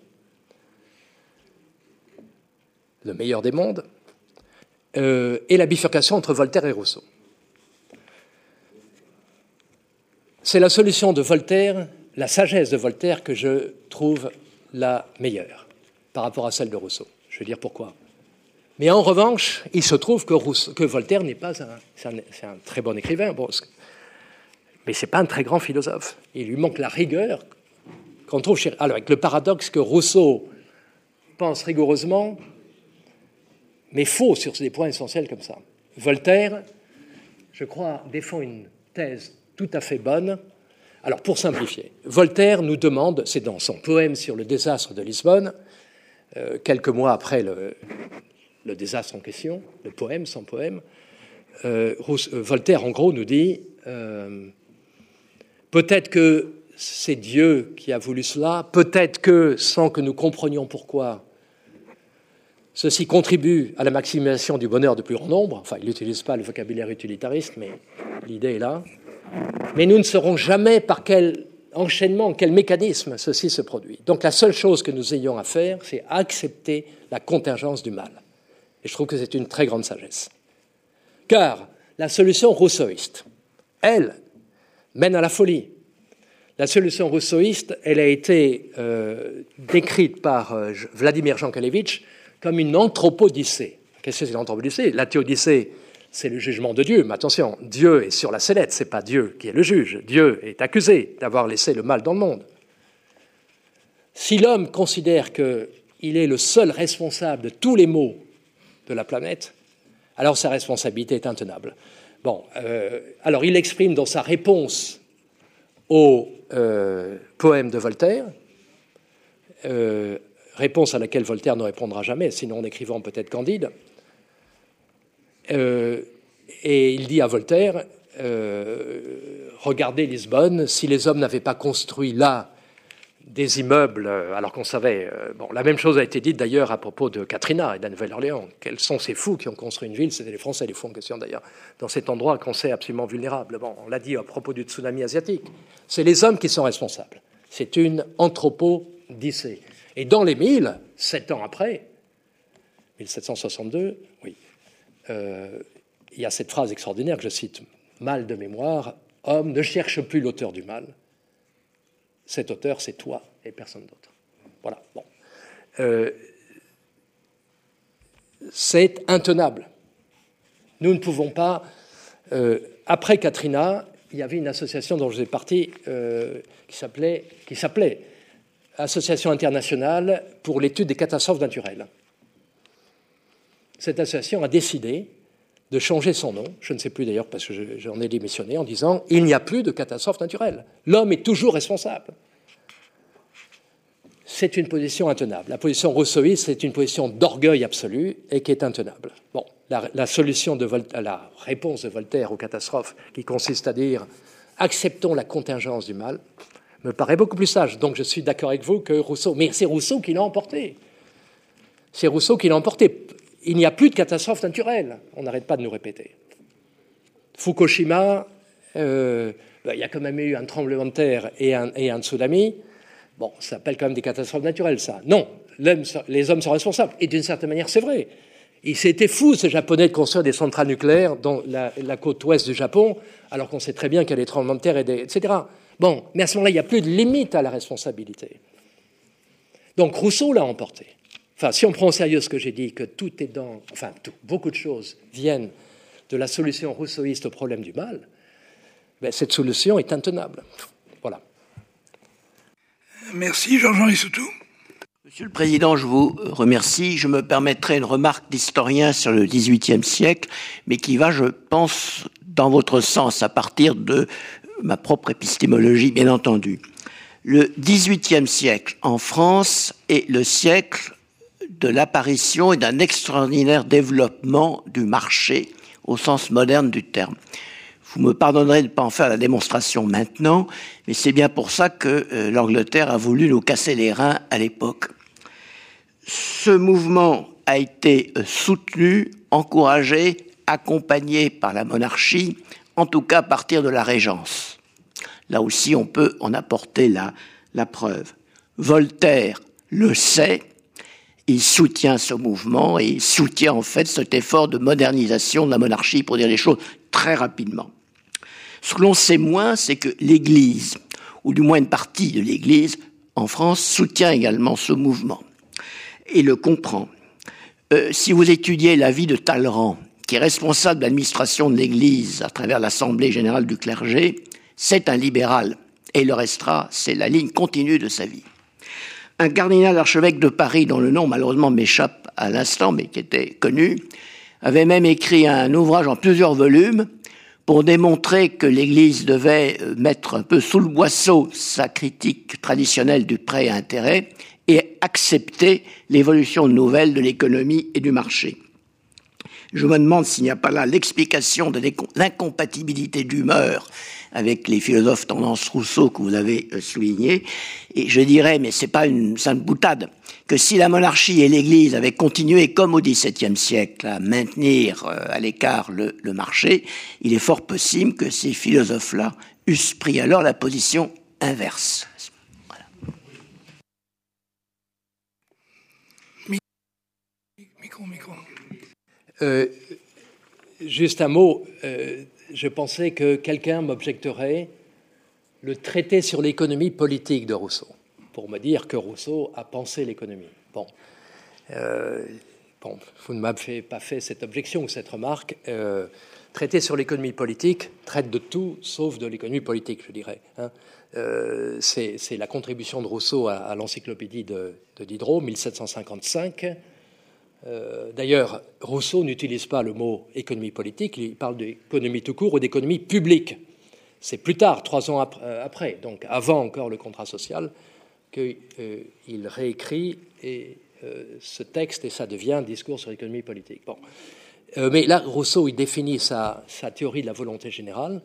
Speaker 3: le meilleur des mondes, euh, et la bifurcation entre Voltaire et Rousseau. C'est la solution de Voltaire, la sagesse de Voltaire que je trouve la meilleure par rapport à celle de Rousseau. Je vais dire pourquoi. Mais en revanche, il se trouve que, Rousseau, que Voltaire n'est pas un, c'est un, c'est un très bon écrivain, bon, mais c'est pas un très grand philosophe. Il lui manque la rigueur qu'on trouve chez... Alors, avec le paradoxe que Rousseau pense rigoureusement, mais faux sur des points essentiels comme ça. Voltaire, je crois, défend une thèse tout à fait bonne. Alors, pour simplifier, Voltaire nous demande, c'est dans son poème sur le désastre de Lisbonne, euh, quelques mois après le... le désastre en question, le poème, son poème, euh, Voltaire, en gros, nous dit euh, peut-être que c'est Dieu qui a voulu cela, peut-être que, sans que nous comprenions pourquoi, ceci contribue à la maximisation du bonheur de plus grand nombre. Enfin, il n'utilise pas le vocabulaire utilitariste, mais l'idée est là. Mais nous ne saurons jamais par quel enchaînement, quel mécanisme ceci se produit. Donc la seule chose que nous ayons à faire, c'est accepter la contingence du mal. Et je trouve que c'est une très grande sagesse. Car la solution rousseauiste, elle, mène à la folie. La solution rousseauiste, elle a été euh, décrite par euh, Vladimir Jankélévitch comme une anthropodyssée. Qu'est-ce que c'est l'anthropodyssée ? La théodicée, c'est le jugement de Dieu. Mais attention, Dieu est sur la sellette, c'est pas Dieu qui est le juge. Dieu est accusé d'avoir laissé le mal dans le monde. Si l'homme considère qu'il est le seul responsable de tous les maux de la planète, alors sa responsabilité est intenable. Bon, euh, alors il exprime dans sa réponse au euh, poème de Voltaire, euh, réponse à laquelle Voltaire ne répondra jamais, sinon en écrivant peut-être Candide, euh, et il dit à Voltaire, euh, regardez Lisbonne, si les hommes n'avaient pas construit là des immeubles, alors qu'on savait... Euh, bon, la même chose a été dite d'ailleurs à propos de Katrina et de la Nouvelle-Orléans. Quels sont ces fous qui ont construit une ville ? C'était les Français, les fous en question d'ailleurs, dans cet endroit qu'on sait absolument vulnérable. Bon, on l'a dit à propos du tsunami asiatique. C'est les hommes qui sont responsables. C'est une anthropodyssée. Et dans les mille, sept ans après, mille sept cent soixante-deux, oui, euh, il y a cette phrase extraordinaire que je cite mal de mémoire, « Homme, ne cherche plus l'auteur du mal. Cet auteur, c'est toi et personne d'autre. » Voilà. Bon. Euh, c'est intenable. Nous ne pouvons pas... Euh, après Katrina, il y avait une association dont je faisais partie euh, qui s'appelait, qui s'appelait Association internationale pour l'étude des catastrophes naturelles. Cette association a décidé de changer son nom, je ne sais plus d'ailleurs parce que j'en ai démissionné, en disant « Il n'y a plus de catastrophes naturelles. L'homme est toujours responsable. » C'est une position intenable. La position rousseauiste, c'est une position d'orgueil absolu et qui est intenable. Bon, la, la solution de Vol- la réponse de Voltaire aux catastrophes, qui consiste à dire « Acceptons la contingence du mal », me paraît beaucoup plus sage. Donc je suis d'accord avec vous que Rousseau... Mais c'est Rousseau qui l'a emporté. C'est Rousseau qui l'a emporté. Il n'y a plus de catastrophes naturelles. On n'arrête pas de nous répéter. Fukushima, euh, ben, il y a quand même eu un tremblement de terre et un, et un tsunami. Bon, ça s'appelle quand même des catastrophes naturelles, ça. Non, les hommes sont responsables. Et d'une certaine manière, c'est vrai. Il s'était fou, ces Japonais, de construire des centrales nucléaires dans la, la côte ouest du Japon, alors qu'on sait très bien qu'il y a des tremblements de terre, et, des, et cetera. Bon, mais à ce moment-là, il n'y a plus de limite à la responsabilité. Donc Rousseau l'a emporté. Enfin, si on prend au sérieux ce que j'ai dit, que tout est dans... Enfin, tout, beaucoup de choses viennent de la solution rousseauiste au problème du mal, ben, cette solution est intenable. Voilà.
Speaker 4: Merci, Jean-Jean Issoutou.
Speaker 9: Monsieur le Président, je vous remercie. Je me permettrai une remarque d'historien sur le dix-huitième siècle, mais qui va, je pense, dans votre sens, à partir de ma propre épistémologie, bien entendu. Le dix-huitième siècle en France est le siècle de l'apparition et d'un extraordinaire développement du marché au sens moderne du terme. Vous me pardonnerez de ne pas en faire la démonstration maintenant, mais c'est bien pour ça que euh, l'Angleterre a voulu nous casser les reins à l'époque. Ce mouvement a été euh, soutenu, encouragé, accompagné par la monarchie, en tout cas à partir de la Régence. Là aussi, on peut en apporter la, la preuve. Voltaire le sait, il soutient ce mouvement et il soutient en fait cet effort de modernisation de la monarchie, pour dire les choses très rapidement. Ce que l'on sait moins, c'est que l'Église, ou du moins une partie de l'Église en France, soutient également ce mouvement et le comprend. Euh, si vous étudiez la vie de Talleyrand, qui est responsable de l'administration de l'Église à travers l'Assemblée générale du clergé, c'est un libéral, et il le restera, c'est la ligne continue de sa vie. Un cardinal archevêque de Paris, dont le nom malheureusement m'échappe à l'instant, mais qui était connu, avait même écrit un ouvrage en plusieurs volumes pour démontrer que l'Église devait mettre un peu sous le boisseau sa critique traditionnelle du prêt à intérêt et accepter l'évolution nouvelle de l'économie et du marché. Je me demande s'il n'y a pas là l'explication de l'incompatibilité d'humeur avec les philosophes tendance Rousseau que vous avez souligné. Et je dirais, mais c'est pas une simple boutade, que si la monarchie et l'Église avaient continué, comme au dix-septième siècle, à maintenir à l'écart le, le marché, il est fort possible que ces philosophes-là eussent pris alors la position inverse. Voilà.
Speaker 4: Micro, micro.
Speaker 3: Euh, juste un mot. Euh, je pensais que quelqu'un m'objecterait le traité sur l'économie politique de Rousseau, pour me dire que Rousseau a pensé l'économie. Bon, euh, bon vous ne m'avez pas fait cette objection ou cette remarque. Euh, traité sur l'économie politique traite de tout sauf de l'économie politique, je dirais. Hein. Euh, c'est, c'est la contribution de Rousseau à, à l'encyclopédie de, de Diderot, mille sept cent cinquante-cinq. Euh, d'ailleurs, Rousseau n'utilise pas le mot économie politique, il parle d'économie tout court ou d'économie publique. C'est plus tard, trois ans après, donc avant encore le contrat social, qu'il euh, réécrit et, euh, ce texte et ça devient un discours sur l'économie politique. Bon. Euh, mais là, Rousseau, il définit sa, sa théorie de la volonté générale.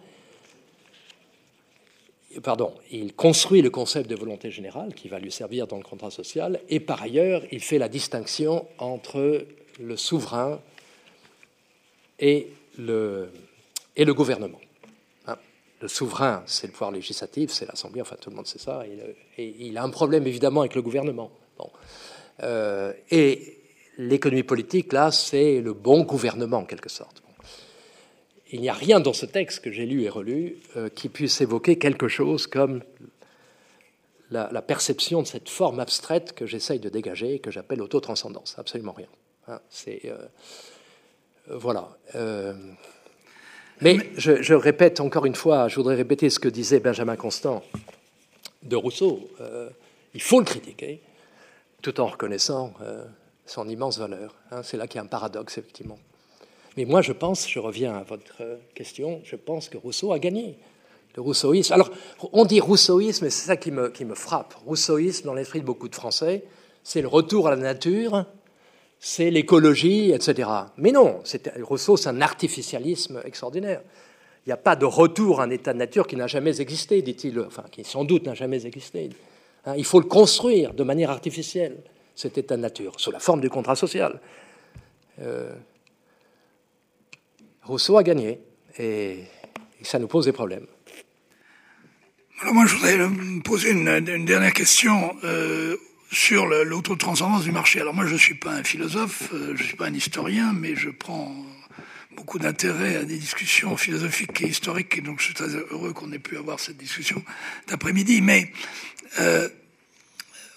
Speaker 3: Pardon, il construit le concept de volonté générale qui va lui servir dans le contrat social et par ailleurs, il fait la distinction entre le souverain et le, et le gouvernement. Hein, le souverain, c'est le pouvoir législatif, c'est l'Assemblée, enfin tout le monde sait ça, et, le, et il a un problème évidemment avec le gouvernement. Bon. Euh, et l'économie politique, là, c'est le bon gouvernement en quelque sorte. Il n'y a rien dans ce texte que j'ai lu et relu euh, qui puisse évoquer quelque chose comme la, la perception de cette forme abstraite que j'essaye de dégager, que j'appelle autotranscendance. Absolument rien. Hein, c'est euh, euh, voilà. Euh, mais je, je répète encore une fois, je voudrais répéter ce que disait Benjamin Constant de Rousseau. Euh, il faut le critiquer, tout en reconnaissant euh, son immense valeur. Hein, c'est là qu'il y a un paradoxe, effectivement. Mais moi, je pense, je reviens à votre question, je pense que Rousseau a gagné. Le rousseauisme. Alors, on dit rousseauisme, et c'est ça qui me, qui me frappe. Rousseauisme, dans l'esprit de beaucoup de Français, c'est le retour à la nature, c'est l'écologie, et cetera. Mais non, c'est, Rousseau, c'est un artificialisme extraordinaire. Il n'y a pas de retour à un état de nature qui n'a jamais existé, dit-il, enfin, qui sans doute n'a jamais existé. Hein, il faut le construire de manière artificielle, cet état de nature, sous la forme du contrat social. Euh, Rousseau a gagné, et, et ça nous pose des problèmes.
Speaker 4: Alors moi, je voudrais me poser une, une dernière question euh, sur le, l'autotranscendance du marché. Alors moi, je ne suis pas un philosophe, euh, je ne suis pas un historien, mais je prends beaucoup d'intérêt à des discussions philosophiques et historiques, et donc je suis très heureux qu'on ait pu avoir cette discussion d'après-midi. Mais euh,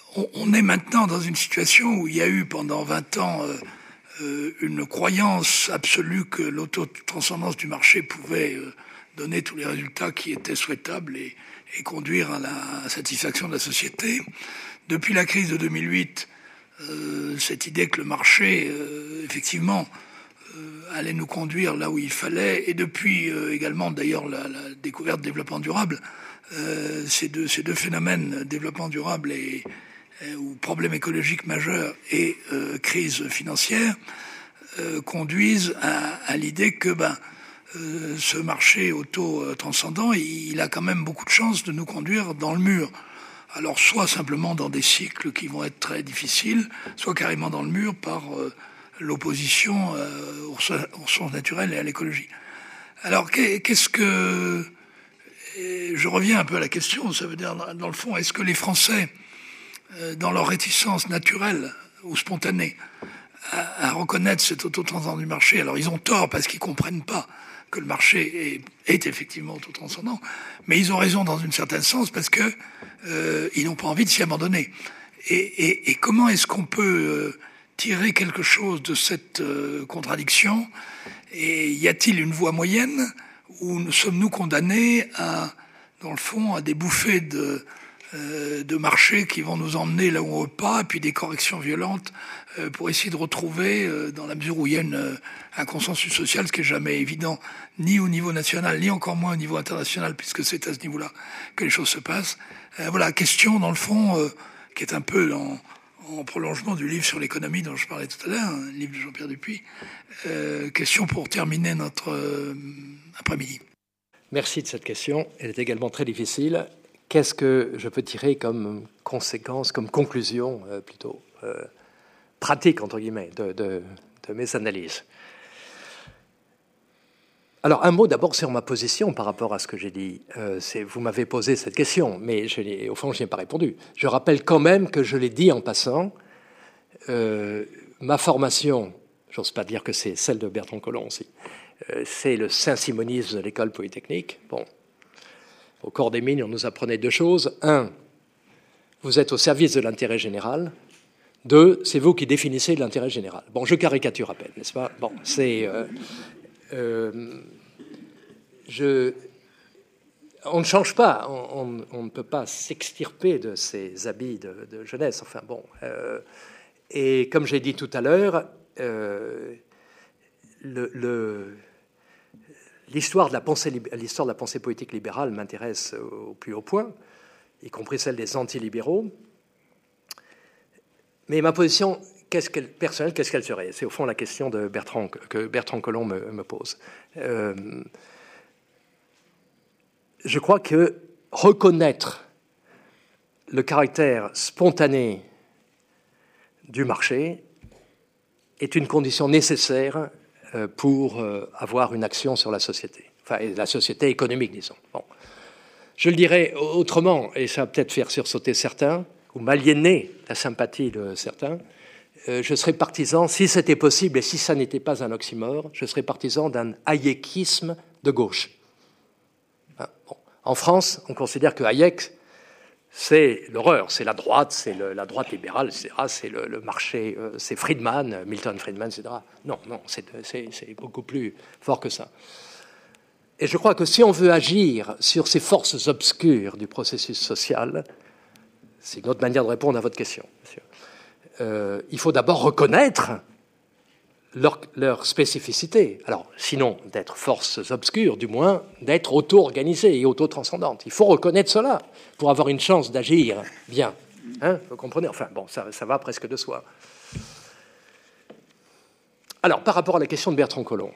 Speaker 4: on, on est maintenant dans une situation où il y a eu pendant vingt ans euh, euh, une croyance absolue que l'autotranscendance du marché pouvait euh, donner tous les résultats qui étaient souhaitables et, et conduire à la satisfaction de la société. Depuis la crise de deux mille huit, euh, cette idée que le marché, euh, effectivement, euh, allait nous conduire là où il fallait, et depuis euh, également d'ailleurs la, la découverte du développement durable, euh, ces, deux, ces deux phénomènes, développement durable et, et ou problème écologique majeur et euh, crise financière, euh, conduisent à, à l'idée que ben, euh, ce marché auto-transcendant, il, il a quand même beaucoup de chances de nous conduire dans le mur. Alors soit simplement dans des cycles qui vont être très difficiles, soit carrément dans le mur par euh, l'opposition euh, aux ressources naturelles et à l'écologie. Alors qu'est-ce que... Et je reviens un peu à la question, ça veut dire dans le fond, est-ce que les Français, euh, dans leur réticence naturelle ou spontanée à, à reconnaître cet autotranscendant du marché, alors ils ont tort parce qu'ils comprennent pas que le marché est, est effectivement autotranscendant, mais ils ont raison dans un certain sens parce que euh, ils n'ont pas envie de s'y abandonner. Et, et, et comment est-ce qu'on peut euh, tirer quelque chose de cette euh, contradiction? Et y a-t-il une voie moyenne où sommes-nous condamnés à, dans le fond, à des bouffées de, euh, de marché qui vont nous emmener là où on veut pas, et puis des corrections violentes euh, pour essayer de retrouver, euh, dans la mesure où il y a une, euh, un consensus social, ce qui est jamais évident, ni au niveau national, ni encore moins au niveau international, puisque c'est à ce niveau-là que les choses se passent. Euh, voilà, question, dans le fond, euh, qui est un peu dans... en prolongement du livre sur l'économie dont je parlais tout à l'heure, un livre de Jean-Pierre Dupuy. Euh, question pour terminer notre euh, après-midi.
Speaker 3: Merci de cette question. Elle est également très difficile. Qu'est-ce que je peux tirer comme conséquence, comme conclusion euh, plutôt euh, pratique, entre guillemets, de, de, de mes analyses? Alors, un mot d'abord sur ma position par rapport à ce que j'ai dit. Euh, c'est, vous m'avez posé cette question, mais je l'ai, au fond, je n'y ai pas répondu. Je rappelle quand même que je l'ai dit en passant. Euh, ma formation, j'ose pas dire que c'est celle de Bertrand Collomb aussi, euh, c'est le saint-simonisme de l'école polytechnique. Bon, au corps des mines, on nous apprenait deux choses. Un, vous êtes au service de l'intérêt général. Deux, c'est vous qui définissez l'intérêt général. Bon, je caricature à peine, n'est-ce pas? Bon, c'est... Euh, Euh, je, on ne change pas, on, on, on ne peut pas s'extirper de ces habits de, de jeunesse. Enfin bon, euh, et comme j'ai dit tout à l'heure, euh, le, le, l'histoire de la pensée, l'histoire de la pensée politique libérale m'intéresse au plus haut point, y compris celle des antilibéraux. Mais ma position Qu'est-ce qu'elle, personnelle, qu'est-ce qu'elle serait? C'est au fond la question de Bertrand, que Bertrand Collomb me, me pose. Euh, je crois que reconnaître le caractère spontané du marché est une condition nécessaire pour avoir une action sur la société, enfin la société économique, disons. Bon. Je le dirais autrement, et ça va peut-être faire sursauter certains, ou m'aliéner la sympathie de certains. Euh, je serais partisan, si c'était possible et si ça n'était pas un oxymore, je serais partisan d'un hayekisme de gauche. Hein, bon. En France, on considère que Hayek, c'est l'horreur, c'est la droite, c'est le, la droite libérale, et cetera. C'est le, le marché, euh, c'est Friedman, Milton Friedman, et cetera. Non, non, c'est, c'est, c'est beaucoup plus fort que ça. Et je crois que si on veut agir sur ces forces obscures du processus social, c'est une autre manière de répondre à votre question, monsieur. Euh, il faut d'abord reconnaître leur, leur spécificité. Alors, sinon d'être forces obscures, du moins d'être auto-organisées et auto-transcendantes. Il faut reconnaître cela pour avoir une chance d'agir bien. Hein, vous comprenez? Enfin, bon, ça, ça va presque de soi. Alors, par rapport à la question de Bertrand Collomb,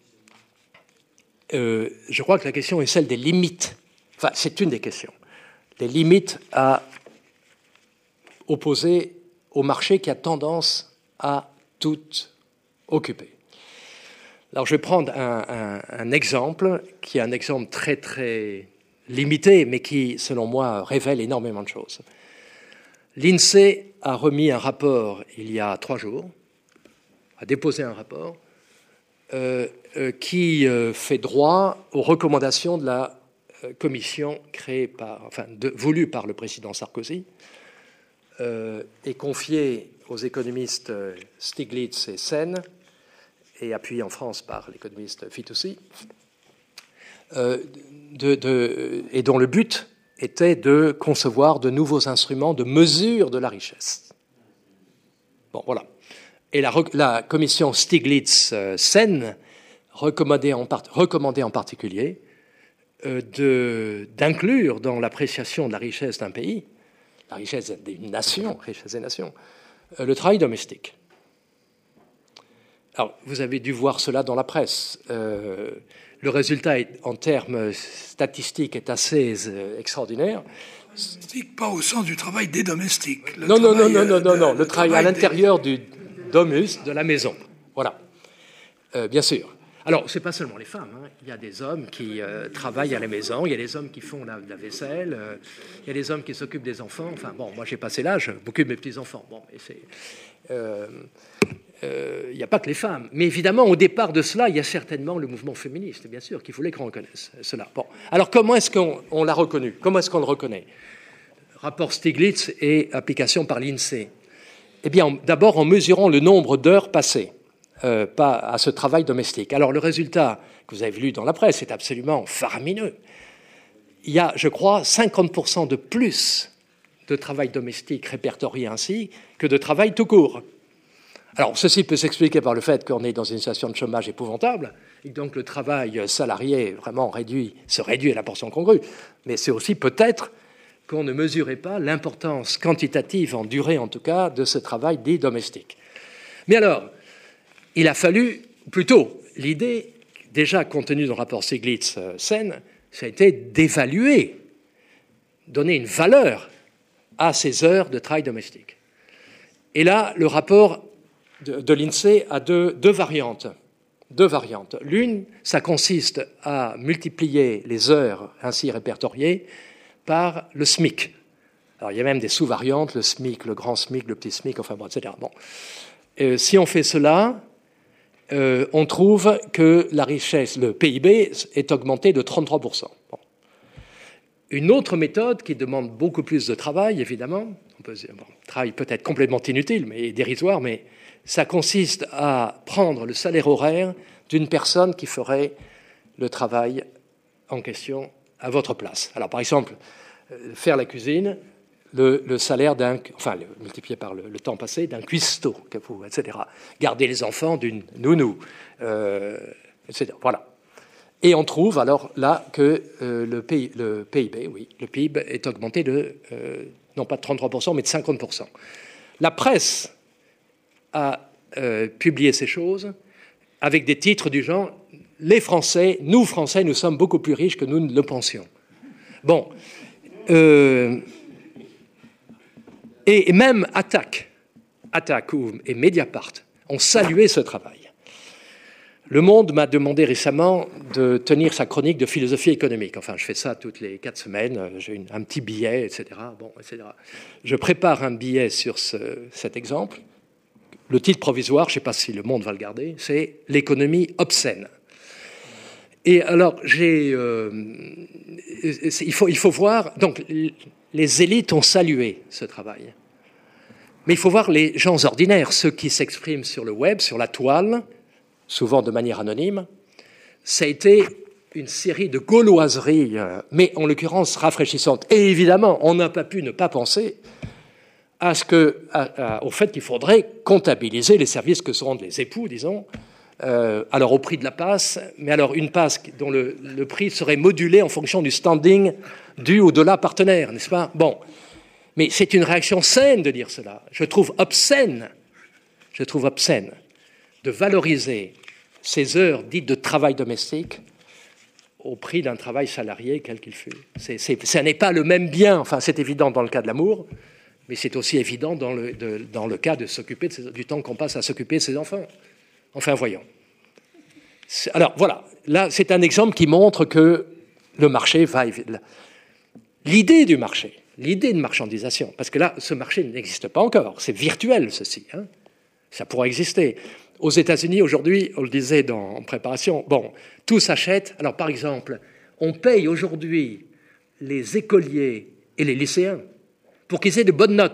Speaker 3: euh, je crois que la question est celle des limites. Enfin, c'est une des questions. Les limites à opposer au marché qui a tendance à tout occuper. Alors, je vais prendre un, un, un exemple qui est un exemple très, très limité, mais qui, selon moi, révèle énormément de choses. L'INSEE a remis un rapport il y a trois jours, a déposé un rapport euh, euh, qui euh, fait droit aux recommandations de la euh, commission créée par, enfin, de, voulue par le président Sarkozy, euh, est confié aux économistes Stiglitz et Sen, et appuyé en France par l'économiste Fitoussi, euh, de, de, et dont le but était de concevoir de nouveaux instruments de mesure de la richesse. Bon, voilà. Et la, la commission Stiglitz-Sen recommandait en, part, recommandait en particulier euh, de, d'inclure dans l'appréciation de la richesse d'un pays, la richesse d'une nation, richesse des nations, euh, le travail domestique. Alors, vous avez dû voir cela dans la presse. Euh, le résultat, est, en termes statistiques, est assez euh, extraordinaire.
Speaker 4: Pas au sens du travail des domestiques.
Speaker 3: Non, non, non, non, non, non, non, le travail à l'intérieur du domus, de la maison. Voilà. Euh, bien sûr. Alors, c'est pas seulement les femmes. Hein. Il y a des hommes qui euh, travaillent à la maison. Il y a des hommes qui font la, la vaisselle. Euh, il y a des hommes qui s'occupent des enfants. Enfin, bon, moi, j'ai passé l'âge. Je m'occupe de mes petits-enfants. Bon, et c'est... Euh, euh, il n'y a pas que les femmes. Mais évidemment, au départ de cela, il y a certainement le mouvement féministe, bien sûr, qui voulait qu'on reconnaisse cela. Bon. Alors, comment est-ce qu'on on l'a reconnu? Comment est-ce qu'on le reconnaît? Rapport Stiglitz et application par l'INSEE. Eh bien, d'abord en mesurant le nombre d'heures passées euh, pas à ce travail domestique. Alors, le résultat que vous avez lu dans la presse est absolument faramineux. Il y a, je crois, cinquante pour cent de plus de travail domestique répertorié ainsi que de travail tout court. Alors, ceci peut s'expliquer par le fait qu'on est dans une situation de chômage épouvantable, et donc le travail salarié vraiment réduit, se réduit à la portion congrue, mais c'est aussi peut-être qu'on ne mesurait pas l'importance quantitative, en durée en tout cas, de ce travail dit domestique. Mais alors, il a fallu, plutôt, l'idée, déjà contenue dans le rapport Stiglitz-Sen, ça a été d'évaluer, donner une valeur à ces heures de travail domestique. Et là, le rapport de, de l'INSEE a deux, deux variantes. Deux variantes. L'une, ça consiste à multiplier les heures ainsi répertoriées par le SMIC. Alors, il y a même des sous-variantes, le SMIC, le grand SMIC, le petit SMIC, enfin bon, et cetera. Bon. Euh, si on fait cela, euh, on trouve que la richesse, le P I B, est augmenté de trente-trois pour cent. Bon. Une autre méthode qui demande beaucoup plus de travail, évidemment, on peut, bon, travail peut-être complètement inutile, mais dérisoire, mais ça consiste à prendre le salaire horaire d'une personne qui ferait le travail en question à votre place. Alors, par exemple, faire la cuisine, le, le salaire d'un, enfin, le, multiplié par le, le temps passé, d'un cuistot, et cetera. Garder les enfants d'une nounou, euh, et cetera. Voilà. Et on trouve alors là que euh, le, P I, le P I B, oui, le P I B est augmenté de, euh, non pas de trente-trois pour cent, mais de cinquante pour cent. La presse a euh, publié ces choses avec des titres du genre « Les Français, nous Français, nous sommes beaucoup plus riches que nous ne le pensions ». Bon, euh, et même Attaque, Attaque et Mediapart ont salué ce travail. Le Monde m'a demandé récemment de tenir sa chronique de philosophie économique. Enfin, je fais ça toutes les quatre semaines. J'ai une, un petit billet, et cetera. Bon, et cetera. Je prépare un billet sur ce, cet exemple. Le titre provisoire, je ne sais pas si Le Monde va le garder, c'est « L'économie obscène ». Et alors, j'ai, euh, il faut, il faut voir. Donc, les élites ont salué ce travail, mais il faut voir les gens ordinaires, ceux qui s'expriment sur le web, sur la toile, souvent de manière anonyme. Ça a été une série de gauloiseries, mais en l'occurrence rafraîchissantes. Et évidemment, on n'a pas pu ne pas penser à ce que, à, à, au fait qu'il faudrait comptabiliser les services que seront les époux, disons, euh, alors au prix de la passe, mais alors une passe dont le, le prix serait modulé en fonction du standing du ou de la partenaire, n'est-ce pas? Bon, mais c'est une réaction saine de dire cela. Je trouve obscène, je trouve obscène de valoriser ces heures dites de travail domestique au prix d'un travail salarié, quel qu'il fût. C'est, c'est, ça n'est pas le même bien, enfin c'est évident dans le cas de l'amour, mais c'est aussi évident dans le, de, dans le cas de s'occuper de ses, du temps qu'on passe à s'occuper de ses enfants. Enfin, voyons. C'est, alors, voilà. Là, c'est un exemple qui montre que le marché va... L'idée du marché, l'idée de marchandisation, parce que là, ce marché n'existe pas encore. C'est virtuel, ceci. Hein. Ça pourrait exister. Aux États-Unis, aujourd'hui, on le disait dans, en préparation, bon, tout s'achète. Alors, par exemple, on paye aujourd'hui les écoliers et les lycéens pour qu'ils aient de bonnes notes.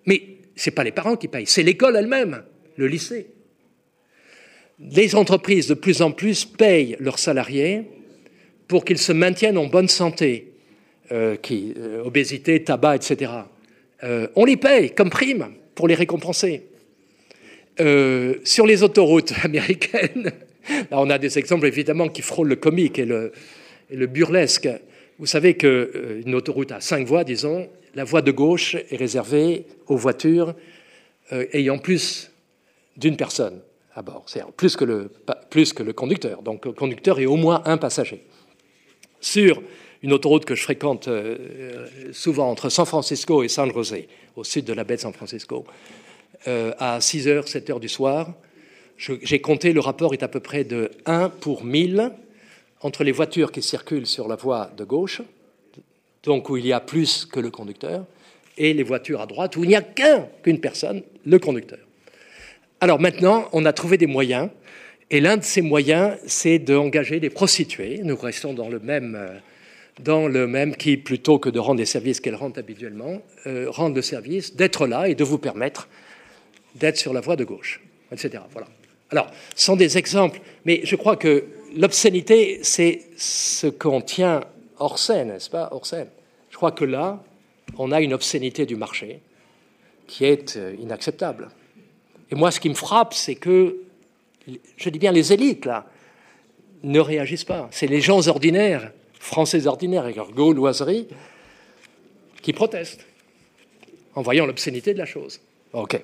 Speaker 3: Mais ce n'est pas les parents qui payent, c'est l'école elle-même, le lycée. Les entreprises, de plus en plus, payent leurs salariés pour qu'ils se maintiennent en bonne santé, euh, qui, euh, obésité, tabac, et cetera. Euh, on les paye comme prime pour les récompenser. Euh, sur les autoroutes américaines, là on a des exemples évidemment qui frôlent le comique et le, et le burlesque. Vous savez qu'une euh, autoroute à cinq voies, disons, la voie de gauche est réservée aux voitures euh, ayant plus d'une personne à bord, c'est-à-dire plus que, le, plus que le conducteur. Donc le conducteur et au moins un passager. Sur une autoroute que je fréquente euh, souvent entre San Francisco et San José, au sud de la baie de San Francisco, euh, à six heures, sept heures du soir, je, j'ai compté, le rapport est à peu près de un pour mille entre les voitures qui circulent sur la voie de gauche, donc où il y a plus que le conducteur, et les voitures à droite où il n'y a qu'un, qu'une personne, le conducteur. Alors maintenant, on a trouvé des moyens, et l'un de ces moyens, c'est d'engager des prostituées. Nous restons dans le même, dans le même qui, plutôt que de rendre des services qu'elles rendent habituellement, euh, rendent le service d'être là et de vous permettre d'être sur la voie de gauche, et cetera. Voilà. Alors, ce sont des exemples, mais je crois que l'obscénité, c'est ce qu'on tient hors scène, n'est-ce pas, hors scène. Je crois que là, on a une obscénité du marché qui est inacceptable. Et moi, ce qui me frappe, c'est que, je dis bien les élites, là, ne réagissent pas. C'est les gens ordinaires, Français ordinaires, avec leur gauloiserie, qui protestent en voyant l'obscénité de la chose. OK.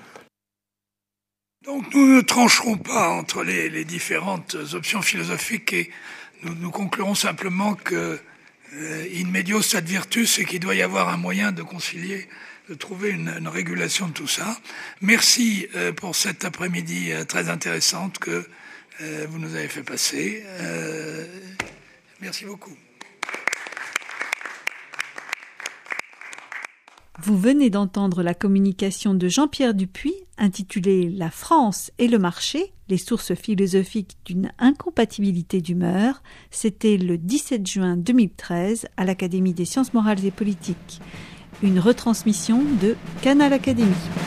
Speaker 4: Donc nous ne trancherons pas entre les, les différentes options philosophiques et nous, nous conclurons simplement que euh, in medio stat virtus et qu'il doit y avoir un moyen de concilier, de trouver une, une régulation de tout ça. Merci euh, pour cet après-midi euh, très intéressante que euh, vous nous avez fait passer. Euh, merci beaucoup.
Speaker 2: Vous venez d'entendre la communication de Jean-Pierre Dupuy intitulée « La France et le marché, les sources philosophiques d'une incompatibilité d'humeur ». C'était le dix-sept juin deux mille treize à l'Académie des sciences morales et politiques. Une retransmission de Canal Académie.